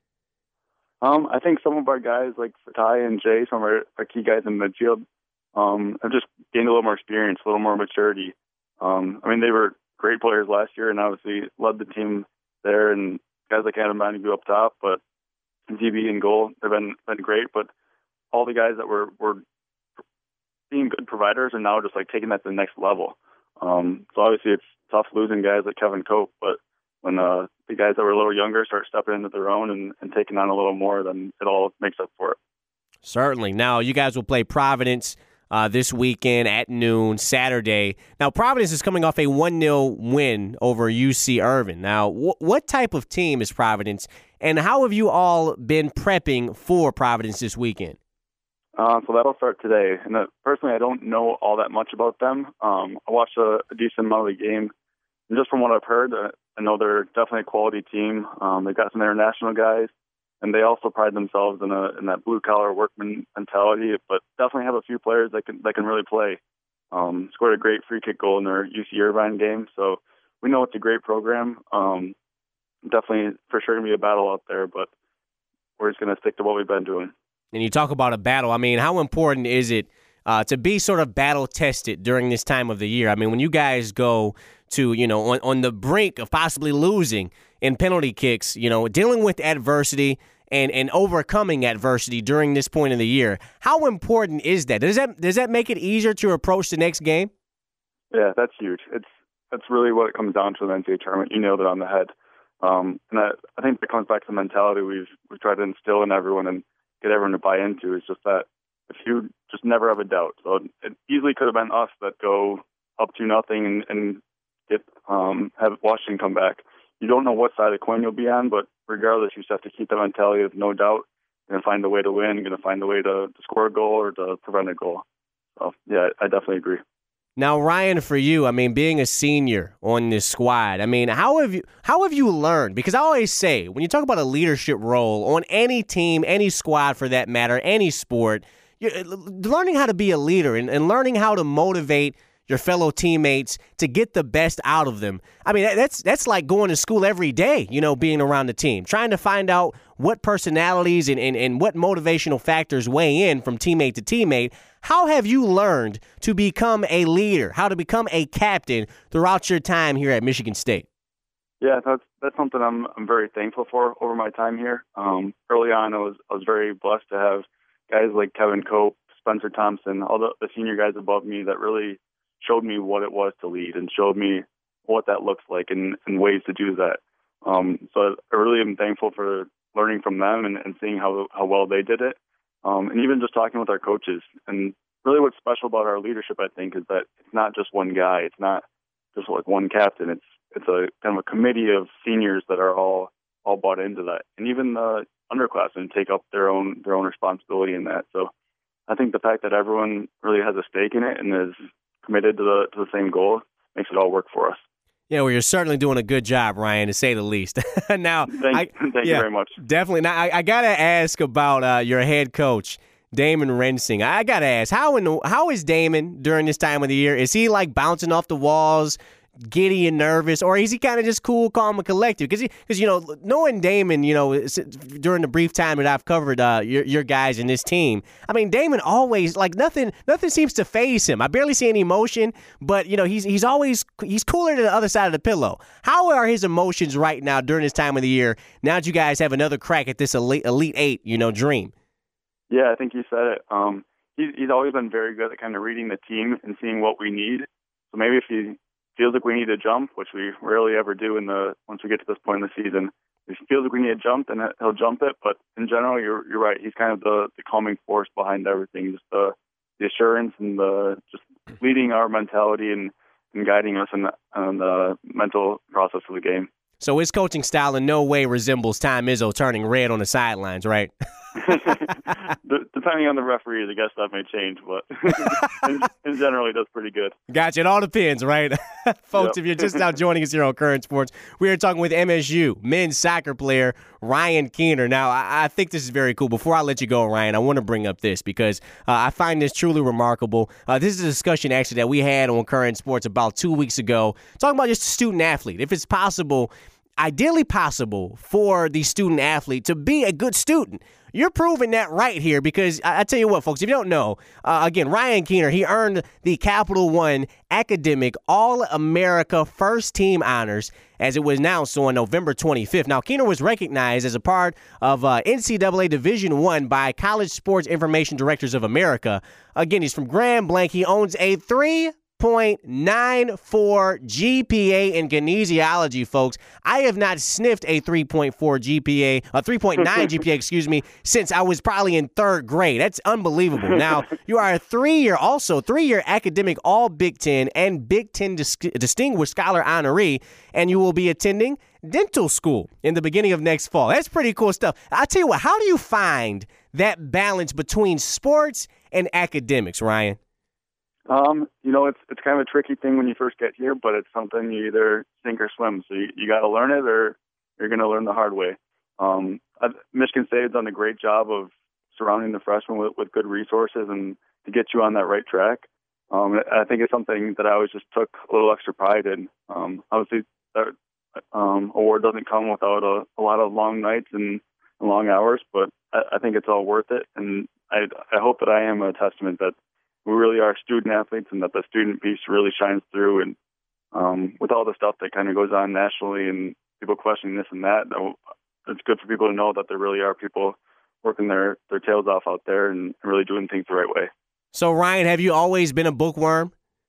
Um, I think some of our guys, like Fatai and Jay, some of our, our key guys in midfield, um, have just gained a little more experience, a little more maturity. Um, I mean, they were great players last year and obviously led the team there, and guys like Adam Montague up top, but D B and goal, they've been, been great, but all the guys that were, were being good providers are now just like taking that to the next level. Um, so obviously it's tough losing guys like Kevin Cope, but when uh, the guys that were a little younger start stepping into their own and, and taking on a little more, then it all makes up for it.
Certainly. Now, you guys will play Providence uh, this weekend at noon, Saturday. Now, Providence is coming off a one nil win over U C Irvine. Now, wh- what type of team is Providence, and how have you all been prepping for Providence this weekend?
Uh, so that'll start today. And uh, personally, I don't know all that much about them. Um, I watched a, a decent amount of the game. And just from what I've heard, uh, I know they're definitely a quality team. Um, they've got some international guys, and they also pride themselves in a in that blue collar workman mentality. But definitely have a few players that can that can really play. Um, scored a great free kick goal in their U C Irvine game, so we know it's a great program. Um, definitely for sure gonna be a battle out there, but we're just gonna stick to what we've been doing.
And you talk about a battle. I mean, how important is it uh, to be sort of battle tested during this time of the year? I mean, when you guys go to, you know, on, on the brink of possibly losing in penalty kicks, you know, dealing with adversity and, and overcoming adversity during this point of the year. How important is that? Does that does that make it easier to approach the next game?
Yeah, that's huge. It's that's really what it comes down to in the N C double A tournament. You nailed it on the head. Um, and I, I think it comes back to the mentality we've we've tried to instill in everyone and get everyone to buy into. Is just that if you just never have a doubt. So it easily could have been us that go up to nothing and, and get um, have Washington come back. You don't know what side of the coin you'll be on, but regardless, you just have to keep the mentality of no doubt. You're going to find a way to win. You're going to find a way to, to score a goal or to prevent a goal. So, yeah, I definitely agree.
Now, Ryan, for you, I mean, being a senior on this squad, I mean, how have you how have you learned? Because I always say, when you talk about a leadership role on any team, any squad for that matter, any sport, you're learning how to be a leader and, and learning how to motivate your fellow teammates to get the best out of them. I mean, that's that's like going to school every day, you know, being around the team, trying to find out what personalities and, and, and what motivational factors weigh in from teammate to teammate. How have you learned to become a leader, how to become a captain throughout your time here at Michigan State?
Yeah, that's that's something I'm I'm very thankful for over my time here. Um, early on, I was I was very blessed to have guys like Kevin Cope, Spencer Thompson, all the, the senior guys above me that really showed me what it was to lead and showed me what that looks like and, and ways to do that. Um, so I really am thankful for learning from them and, and seeing how how well they did it. Um, and even just talking with our coaches. And really what's special about our leadership, I think, is that it's not just one guy. It's not just like one captain. It's it's a kind of a committee of seniors that are all all bought into that. And even the underclassmen take up their own their own responsibility in that. So I think the fact that everyone really has a stake in it and is committed to the to the same goal makes it all work for us.
Yeah, well, you're certainly doing a good job, Ryan, to say the least. now,
thank,
I,
thank
yeah,
you very much.
Definitely. Now, I, I got to ask about uh, your head coach, Damon Rensing. I got to ask, how in the, how is Damon during this time of the year? Is he like bouncing off the walls, giddy and nervous, or is he kind of just cool, calm, and collected? Because, because you know, knowing Damon, you know, during the brief time that I've covered uh, your your guys and this team, I mean, Damon always like nothing. Nothing seems to faze him. I barely see any emotion, but you know, he's he's always he's cooler to the other side of the pillow. How are his emotions right now during this time of the year? Now that you guys have another crack at this elite, elite eight, you know, dream.
Yeah, I think you said it. Um, he's he's always been very good at kind of reading the team and seeing what we need. So maybe if he feels like we need to jump, which we rarely ever do in the once we get to this point in the season. If he feels like we need to jump, then he'll jump it. But in general, you're you're right. He's kind of the, the calming force behind everything, just the the assurance and the just leading our mentality and, and guiding us in the, in the mental process of the game.
So his coaching style in no way resembles Tom Izzo turning red on the sidelines, right?
Depending on the referees, I guess that may change, but in, in general, he does pretty good.
Gotcha. It all depends, right? Folks,
Yep.
if you're just now joining us here on Current Sports, we are talking with M S U men's soccer player Ryan Keener. Now, I, I think this is very cool. Before I let you go, Ryan, I want to bring up this because uh, I find this truly remarkable. Uh, this is a discussion, actually, that we had on Current Sports about two weeks ago, talking about just a student athlete. If it's possible, ideally possible for the student athlete to be a good student. You're proving that right here because I, I tell you what, folks, if you don't know, uh, again, Ryan Keener, he earned the Capital One Academic All-America First Team honors as it was announced on November twenty-fifth. Now, Keener was recognized as a part of uh, N C double A Division One by College Sports Information Directors of America. Again, he's from Grand Blanc. He owns a three point nine four G P A in kinesiology, folks. I have not sniffed a three point four G P A, a three point nine G P A, excuse me, since I was probably in third grade. That's unbelievable. Now, you are a three-year, also three-year academic All-Big Ten and Big Ten Dis- Distinguished Scholar honoree, and you will be attending dental school in the beginning of next fall. That's pretty cool stuff. I tell you what, how do you find that balance between sports and academics, Ryan?
Um, you know, it's it's kind of a tricky thing when you first get here, but it's something you either sink or swim. So you, you got to learn it, or you're going to learn the hard way. Um, I've, Michigan State has done a great job of surrounding the freshmen with, with good resources and to get you on that right track. Um, I think it's something that I always just took a little extra pride in. Um, obviously, that um, award doesn't come without a, a lot of long nights and long hours, but I, I think it's all worth it. And I, I hope that I am a testament that we really are student athletes and that the student piece really shines through. And um, with all the stuff that kind of goes on nationally and people questioning this and that, it's good for people to know that there really are people working their, their tails off out there and really doing things the right way.
So, Ryan, have you always been a bookworm?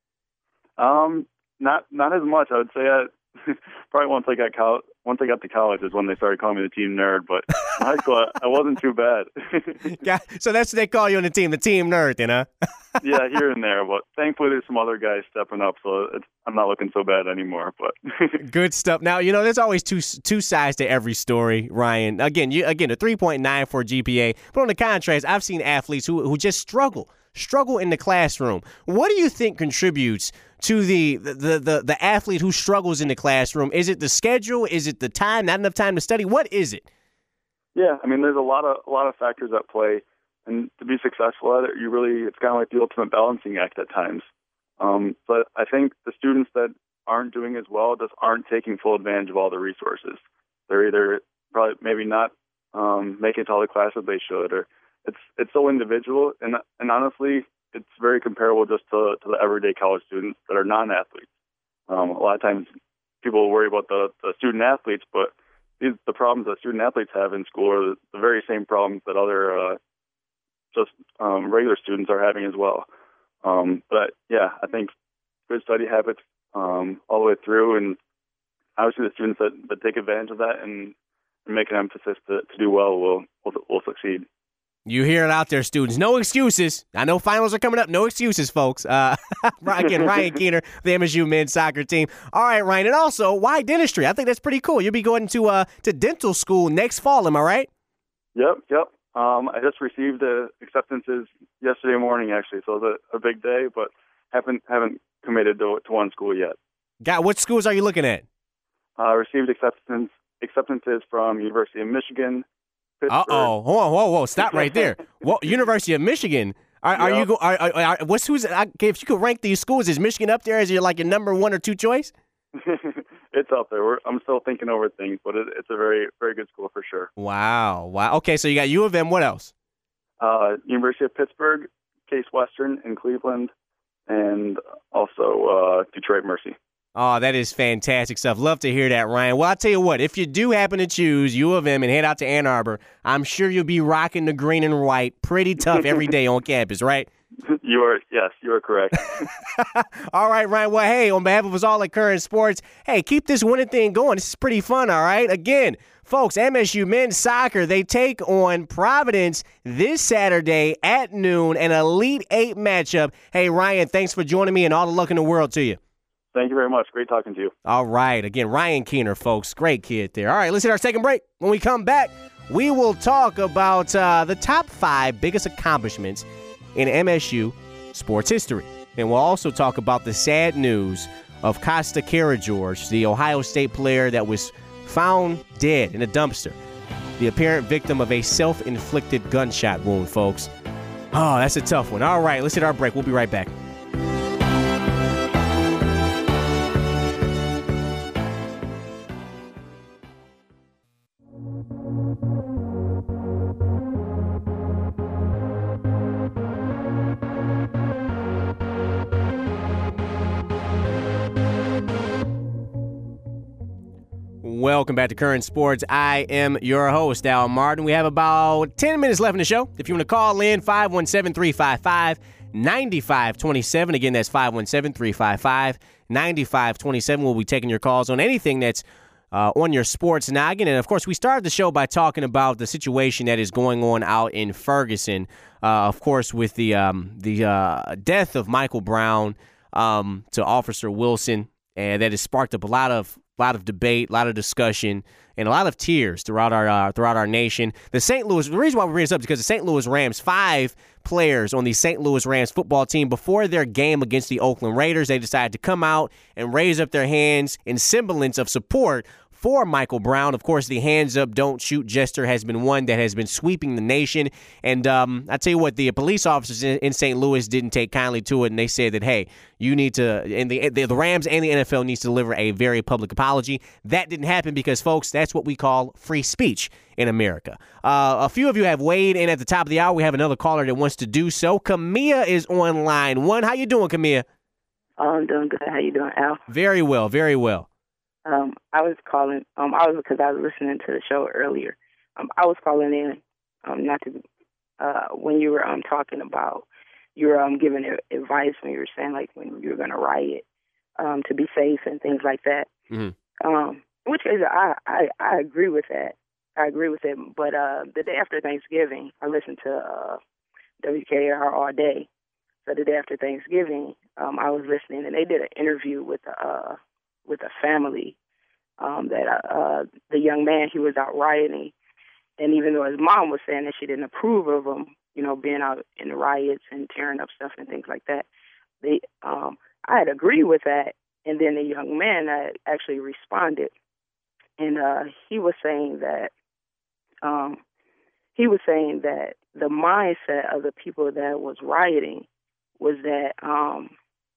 Um, not not as much. I would say I, probably once I got col- once I got to college is when they started calling me the team nerd. But in high school, I, I wasn't too bad.
Yeah, so that's what they call you on the team, the team nerd, then, huh?
Yeah, here and there. But thankfully, there's some other guys stepping up, so it's, I'm not looking so bad anymore. But
good stuff. Now, you know, there's always two two sides to every story, Ryan. Again, you again a three point nine for G P A. But on the contrast, I've seen athletes who who just struggle. struggle in the classroom. What do you think contributes to the, the the the athlete who struggles in the classroom? Is it the schedule? Is it the time? Not enough time to study? What is it?
Yeah, I mean, there's a lot of a lot of factors at play, and to be successful at it, you really it's kind of like the ultimate balancing act at times. Um, but I think the students that aren't doing as well just aren't taking full advantage of all the resources. They're either probably maybe not um, making it to all the classes they should, or It's it's so individual, and and honestly, it's very comparable just to, to the everyday college students that are non-athletes. Um, a lot of times, people worry about the, the student athletes, but these, the problems that student athletes have in school are the, the very same problems that other uh, just um, regular students are having as well. Um, but yeah, I think good study habits um, all the way through, and obviously the students that, that take advantage of that and, and make an emphasis to, to do well will will, will succeed.
You hear it out there, students. No excuses. I know finals are coming up. No excuses, folks. Uh, again, Ryan Keener, the M S U men's soccer team. All right, Ryan. And also, why dentistry? I think that's pretty cool. You'll be going to uh, to dental school next fall. Am I right?
Yep, yep. Um, I just received the acceptances yesterday morning, actually, so it's a, a big day, but haven't haven't committed to, to one school yet.
Got what schools are you looking at?
I uh, received acceptance acceptances from University of Michigan.
Uh oh! Hold on, whoa, whoa! Stop right there. Well, University of Michigan. Are, are yep. you go? Are, are, are, what's who's? I, if you could rank these schools, is Michigan up there as your like your number one or two choice?
It's up there. We're, I'm still thinking over things, but it, it's a very very good school for sure.
Wow! Wow! Okay, so you got U of M. What else?
Uh, University of Pittsburgh, Case Western in Cleveland, and also uh, Detroit Mercy.
Oh, that is fantastic stuff. Love to hear that, Ryan. Well, I'll tell you what, if you do happen to choose U of M and head out to Ann Arbor, I'm sure you'll be rocking the green and white pretty tough every day on campus, right?
You are, yes, you are correct.
All right, Ryan. Well, hey, on behalf of us all at Current Sports, hey, keep this winning thing going. This is pretty fun, all right? Again, folks, M S U men's soccer, they take on Providence this Saturday at noon, an Elite Eight matchup. Hey, Ryan, thanks for joining me, and all the luck in the world to you.
Thank you very much. Great talking to you.
All right. Again, Ryan Keener, folks. Great kid there. All right, let's hit our second break. When we come back, we will talk about uh, the top five biggest accomplishments in M S U sports history. And we'll also talk about the sad news of Costa Karageorge, the Ohio State player that was found dead in a dumpster, the apparent victim of a self-inflicted gunshot wound, folks. Oh, that's a tough one. All right, let's hit our break. We'll be right back. Welcome back to Current Sports. I am your host, Al Martin. We have about ten minutes left in the show. If you want to call in, five one seven, three five five, nine five two seven. Again, that's five one seven, three five five, nine five two seven. We'll be taking your calls on anything that's uh, on your sports noggin. And, of course, we started the show by talking about the situation that is going on out in Ferguson, uh, of course, with the, um, the uh, death of Michael Brown um, to Officer Wilson. And that has sparked up a lot of A lot of debate, a lot of discussion, and a lot of tears throughout our uh, throughout our nation. The Saint Louis, the reason why we bring this up is because the Saint Louis Rams, five players on the Saint Louis Rams football team, before their game against the Oakland Raiders, they decided to come out and raise up their hands in semblance of support for Michael Brown. Of course, the hands up, don't shoot gesture has been one that has been sweeping the nation. And um, I tell you what, the police officers in, in Saint Louis didn't take kindly to it, and they said that, hey, you need to, and the, the the Rams and the N F L needs to deliver a very public apology. That didn't happen because, folks, that's what we call free speech in America. Uh, a few of you have weighed in at the top of the hour. We have another caller that wants to do so. Camilla is on line one. How you doing, Camilla?
Oh, I'm doing good. How you doing, Al?
Very well, very well.
Um, I was calling. Um, I was because I was listening to the show earlier. Um, I was calling in, um, not to uh, when you were um talking about you were um giving advice when you were saying like when you were going to riot, um, to be safe and things like that.
Mm-hmm.
Um, in which case, I, I I agree with that. I agree with it. But uh, the day after Thanksgiving, I listened to uh, W K R all day. So the day after Thanksgiving, um, I was listening, and they did an interview with a uh, with a family um, that uh, the young man, he was out rioting, and even though his mom was saying that she didn't approve of him, you know, being out in the riots and tearing up stuff and things like that, they um, I had agreed with that, and then the young man uh, actually responded, and uh, he was saying that um, he was saying that the mindset of the people that was rioting was that um,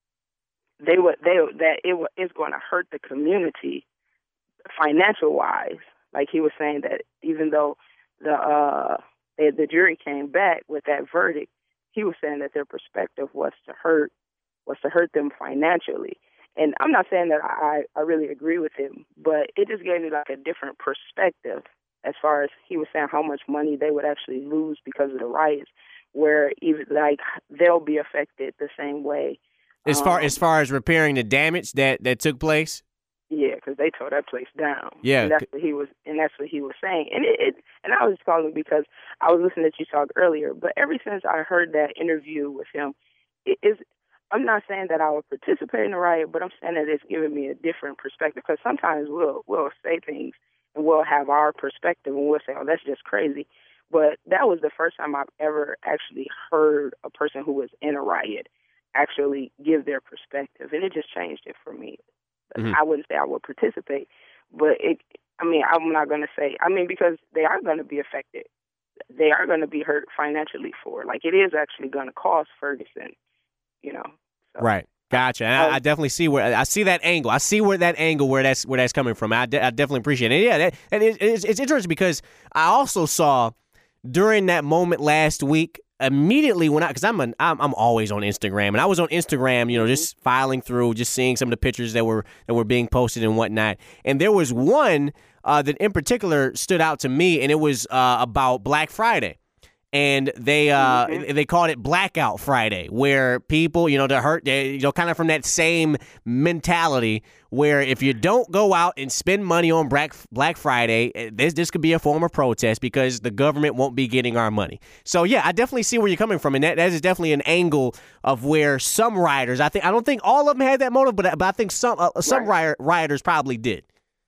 they would they that it is going to hurt the community financial wise. Like he was saying that even though the uh, they, the jury came back with that verdict, he was saying that their perspective was to hurt was to hurt them financially. And I'm not saying that I, I really agree with him, but it just gave me like a different perspective as far as he was saying how much money they would actually lose because of the riots, where even like they'll be affected the same way.
As far
um,
as far as repairing the damage that, that took place.
Yeah, because they tore that place down.
Yeah,
and that's what he was, and that's what he was saying. And it, it and I was calling because I was listening to you talk earlier. But ever since I heard that interview with him, it is. I'm not saying that I would participate in the riot, but I'm saying that it's giving me a different perspective. Because sometimes we'll we'll say things and we'll have our perspective and we'll say, "Oh, that's just crazy." But that was the first time I've ever actually heard a person who was in a riot actually give their perspective, and it just changed it for me. Mm-hmm. I wouldn't say I would participate, but it. I mean, I'm not going to say. I mean, because they are going to be affected. They are going to be hurt financially for it. Like it is actually going to cost Ferguson. You know. So.
Right. Gotcha. And I, I definitely see where I see that angle. I see where that angle where that's where that's coming from. I, de- I definitely appreciate it. And yeah, that, and it, it's, it's interesting because I also saw during that moment last week, immediately when I, because I'm, an, I'm I'm always on Instagram, and I was on Instagram, you know, just filing through, just seeing some of the pictures that were that were being posted and whatnot. And there was one uh, that in particular stood out to me, and it was uh, about Black Friday. And they uh, mm-hmm. they called it Blackout Friday, where people, you know, to hurt, they, you know, kind of from that same mentality where if you don't go out and spend money on Black Black Friday, this this could be a form of protest because the government won't be getting our money. So yeah, I definitely see where you're coming from, and that, that is definitely an angle of where some rioters, I think, I don't think all of them had that motive, but but I think some uh, some right. rioters probably did.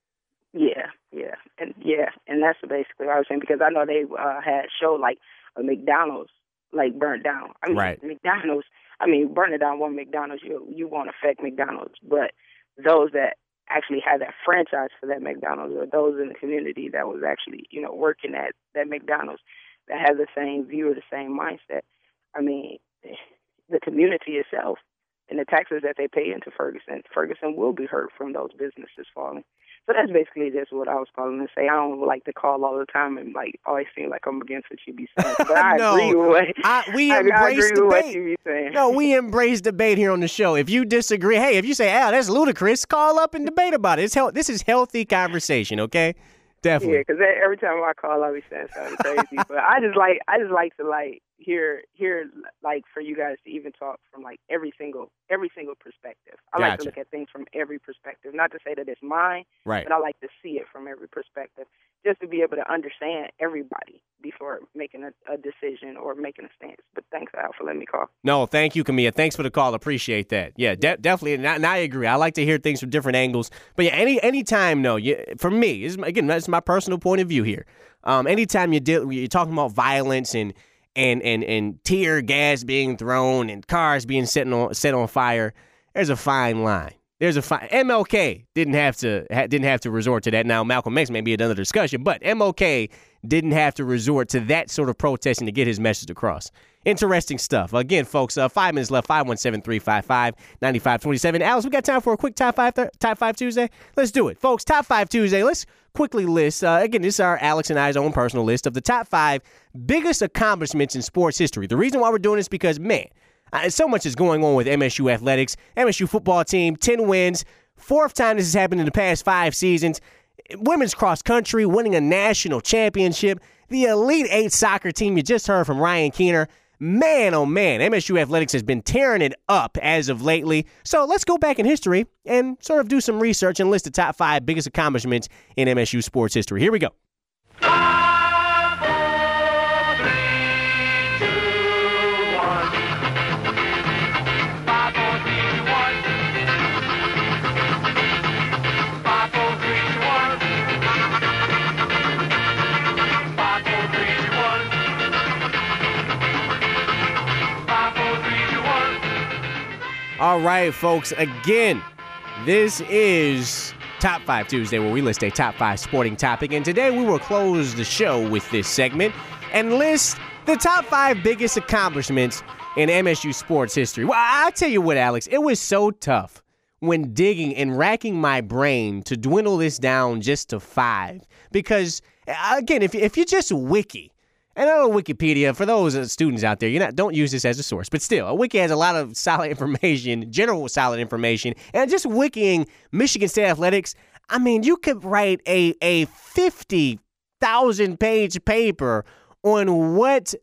Yeah, yeah, and yeah, and that's basically what I was saying, because I know they uh, had showed like. A McDonald's like burnt down. I mean,
right.
McDonald's. I mean, burning down one McDonald's, you you won't affect McDonald's, but those that actually had that franchise for that McDonald's, or those in the community that was actually, you know, working at that McDonald's, that had the same view or the same mindset. I mean, the community itself and the taxes that they pay into Ferguson, Ferguson will be hurt from those businesses falling. So that's basically just what I was calling to say. I don't like to call all the time and like always seem like I'm against what you be saying. But I
no,
agree with what,
I, we
I,
embrace
I agree
debate.
with what you be saying.
No, we embrace debate here on the show. If you disagree, hey, if you say, "Ah, that's ludicrous," call up and debate about it. It's he- this is healthy conversation, okay? Definitely.
Yeah, because every time I call, I be saying something crazy. But I just like I just like to like hear hear like for you guys to even talk from like every single every single perspective. I
gotcha.
like to look at things from every perspective. Not to say that it's mine,
right.
but I like to see it from every perspective, just to be able to understand everybody before making a, a decision or making a stance. But thanks, Al, for letting me call.
No, thank you, Camilla. Thanks for the call. Appreciate that. Yeah, de- definitely. And I, and I agree. I like to hear things from different angles. But yeah, any any time, no, you, for me, this is, again, that's my personal point of view here. Um, anytime you deal, you're talking about violence and and and and tear gas being thrown and cars being set on set on fire, there's a fine line. There's a fine. M L K didn't have to ha, didn't have to resort to that. Now Malcolm X may be another discussion, but M L K didn't have to resort to that sort of protesting to get his message across. Interesting stuff. Again, folks, uh, five minutes left. five one seven, three five five, nine five two seven. Alice, we got time for a quick top five th- top five Tuesday. Let's do it, folks. Top five Tuesday. Let's quickly list. Uh, again, this is our Alex and I's own personal list of the top five biggest accomplishments in sports history. The reason why we're doing this is because, man, Uh, so much is going on with M S U athletics. M S U football team, ten wins, Fourth time this has happened in the past five seasons. Women's cross country winning a national championship. The Elite Eight soccer team you just heard from Ryan Keener. Man, oh man, M S U Athletics has been tearing it up as of lately. So let's go back in history and sort of do some research and list the top five biggest accomplishments in M S U sports history. Here we go. All right, folks, again, this is Top five Tuesday, where we list a top five sporting topic. And today we will close the show with this segment and list the top five biggest accomplishments in M S U sports history. Well, I'll tell you what, Alex, it was so tough when digging and racking my brain to dwindle this down just to five. Because, again, if, if you just wiki, and I know Wikipedia, for those students out there, you not don't use this as a source, but still, a wiki has a lot of solid information, general solid information, and just wikiing Michigan State Athletics, I mean, you could write a, a fifty thousand page paper on what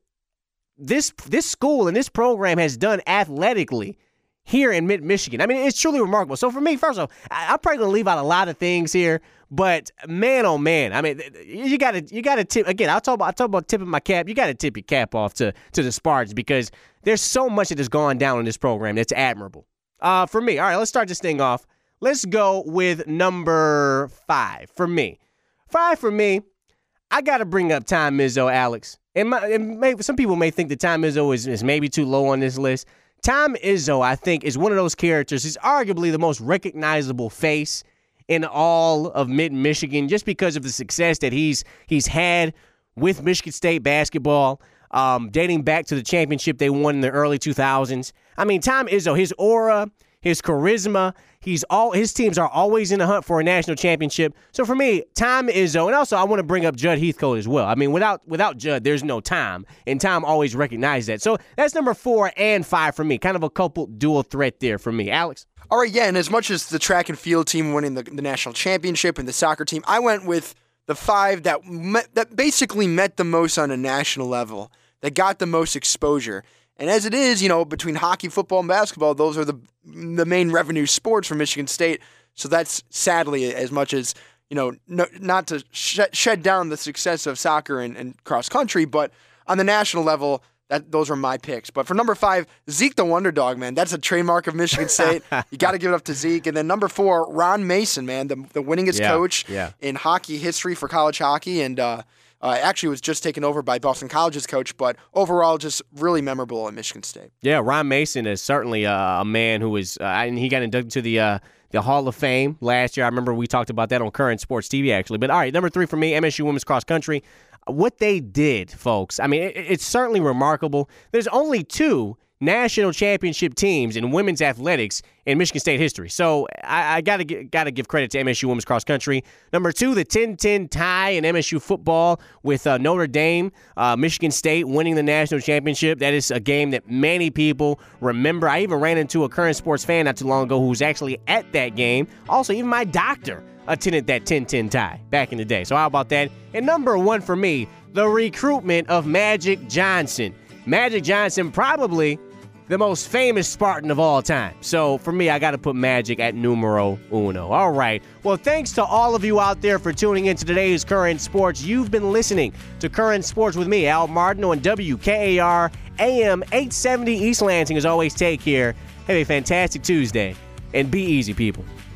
this this school and this program has done athletically here in mid-Michigan. I mean, it's truly remarkable. So for me, first of all, I, I'm probably going to leave out a lot of things here, but man, oh man, I mean, you got to you got to tip again. I'll talk about I talk about tipping my cap. You got to tip your cap off to to the Spartans because there's so much that has gone down in this program that's admirable. Uh, for me, all right, let's start this thing off. Let's go with number five for me. Five for me. I got to bring up Tom Izzo, Alex. And, my, and maybe some people may think that Tom Izzo is, is maybe too low on this list. Tom Izzo, I think, is one of those characters. He's arguably the most recognizable face in all of mid-Michigan just because of the success that he's he's had with Michigan State basketball, um, dating back to the championship they won in the early two thousands. I mean, Tom Izzo, his aura, his charisma, he's all his teams are always in the hunt for a national championship. So for me, Tom Izzo, and also I want to bring up Judd Heathcote as well. I mean, without without Judd, there's no Tom, and Tom always recognized that. So that's number four and five for me. Kind of a couple dual threat there for me. Alex?
All right, yeah, and as much as the track and field team winning the, the national championship and the soccer team, I went with the five that met, that basically met the most on a national level, that got the most exposure. And as it is, you know, between hockey, football, and basketball, those are the the main revenue sports for Michigan State. So that's sadly as much as, you know, no, not to sh- shed down the success of soccer and, and cross country, but on the national level, that those are my picks. But for number five, Zeke the Wonder Dog, man. That's a trademark of Michigan State. You got to give it up to Zeke. And then number four, Ron Mason, man, the, the winningest
yeah,
coach
yeah.
in hockey history for college hockey. And uh, uh, actually was just taken over by Boston College's coach, but overall just really memorable at Michigan State.
Yeah, Ron Mason is certainly uh, a man who is, uh, and he got inducted to the uh, the Hall of Fame last year. I remember we talked about that on Current Sports T V, actually. But all right, number three for me, M S U Women's Cross Country. What they did, folks, I mean, it, it's certainly remarkable. There's only two national championship teams in women's athletics in Michigan State history. So I, I gotta gotta give credit to M S U Women's Cross Country. Number two, the ten ten tie in M S U football with uh, Notre Dame, uh, Michigan State winning the national championship. That is a game that many people remember. I even ran into a Current Sports fan not too long ago who was actually at that game. Also, even my doctor attended that ten ten tie back in the day. So how about that? And number one for me, the recruitment of Magic Johnson. Magic Johnson, probably the most famous Spartan of all time. So for me, I got to put Magic at numero uno. All right. Well, thanks to all of you out there for tuning in to today's Current Sports. You've been listening to Current Sports with me, Al Martin, on W K A R A M eight seventy East Lansing. As always, take care. Have a fantastic Tuesday, and be easy, people.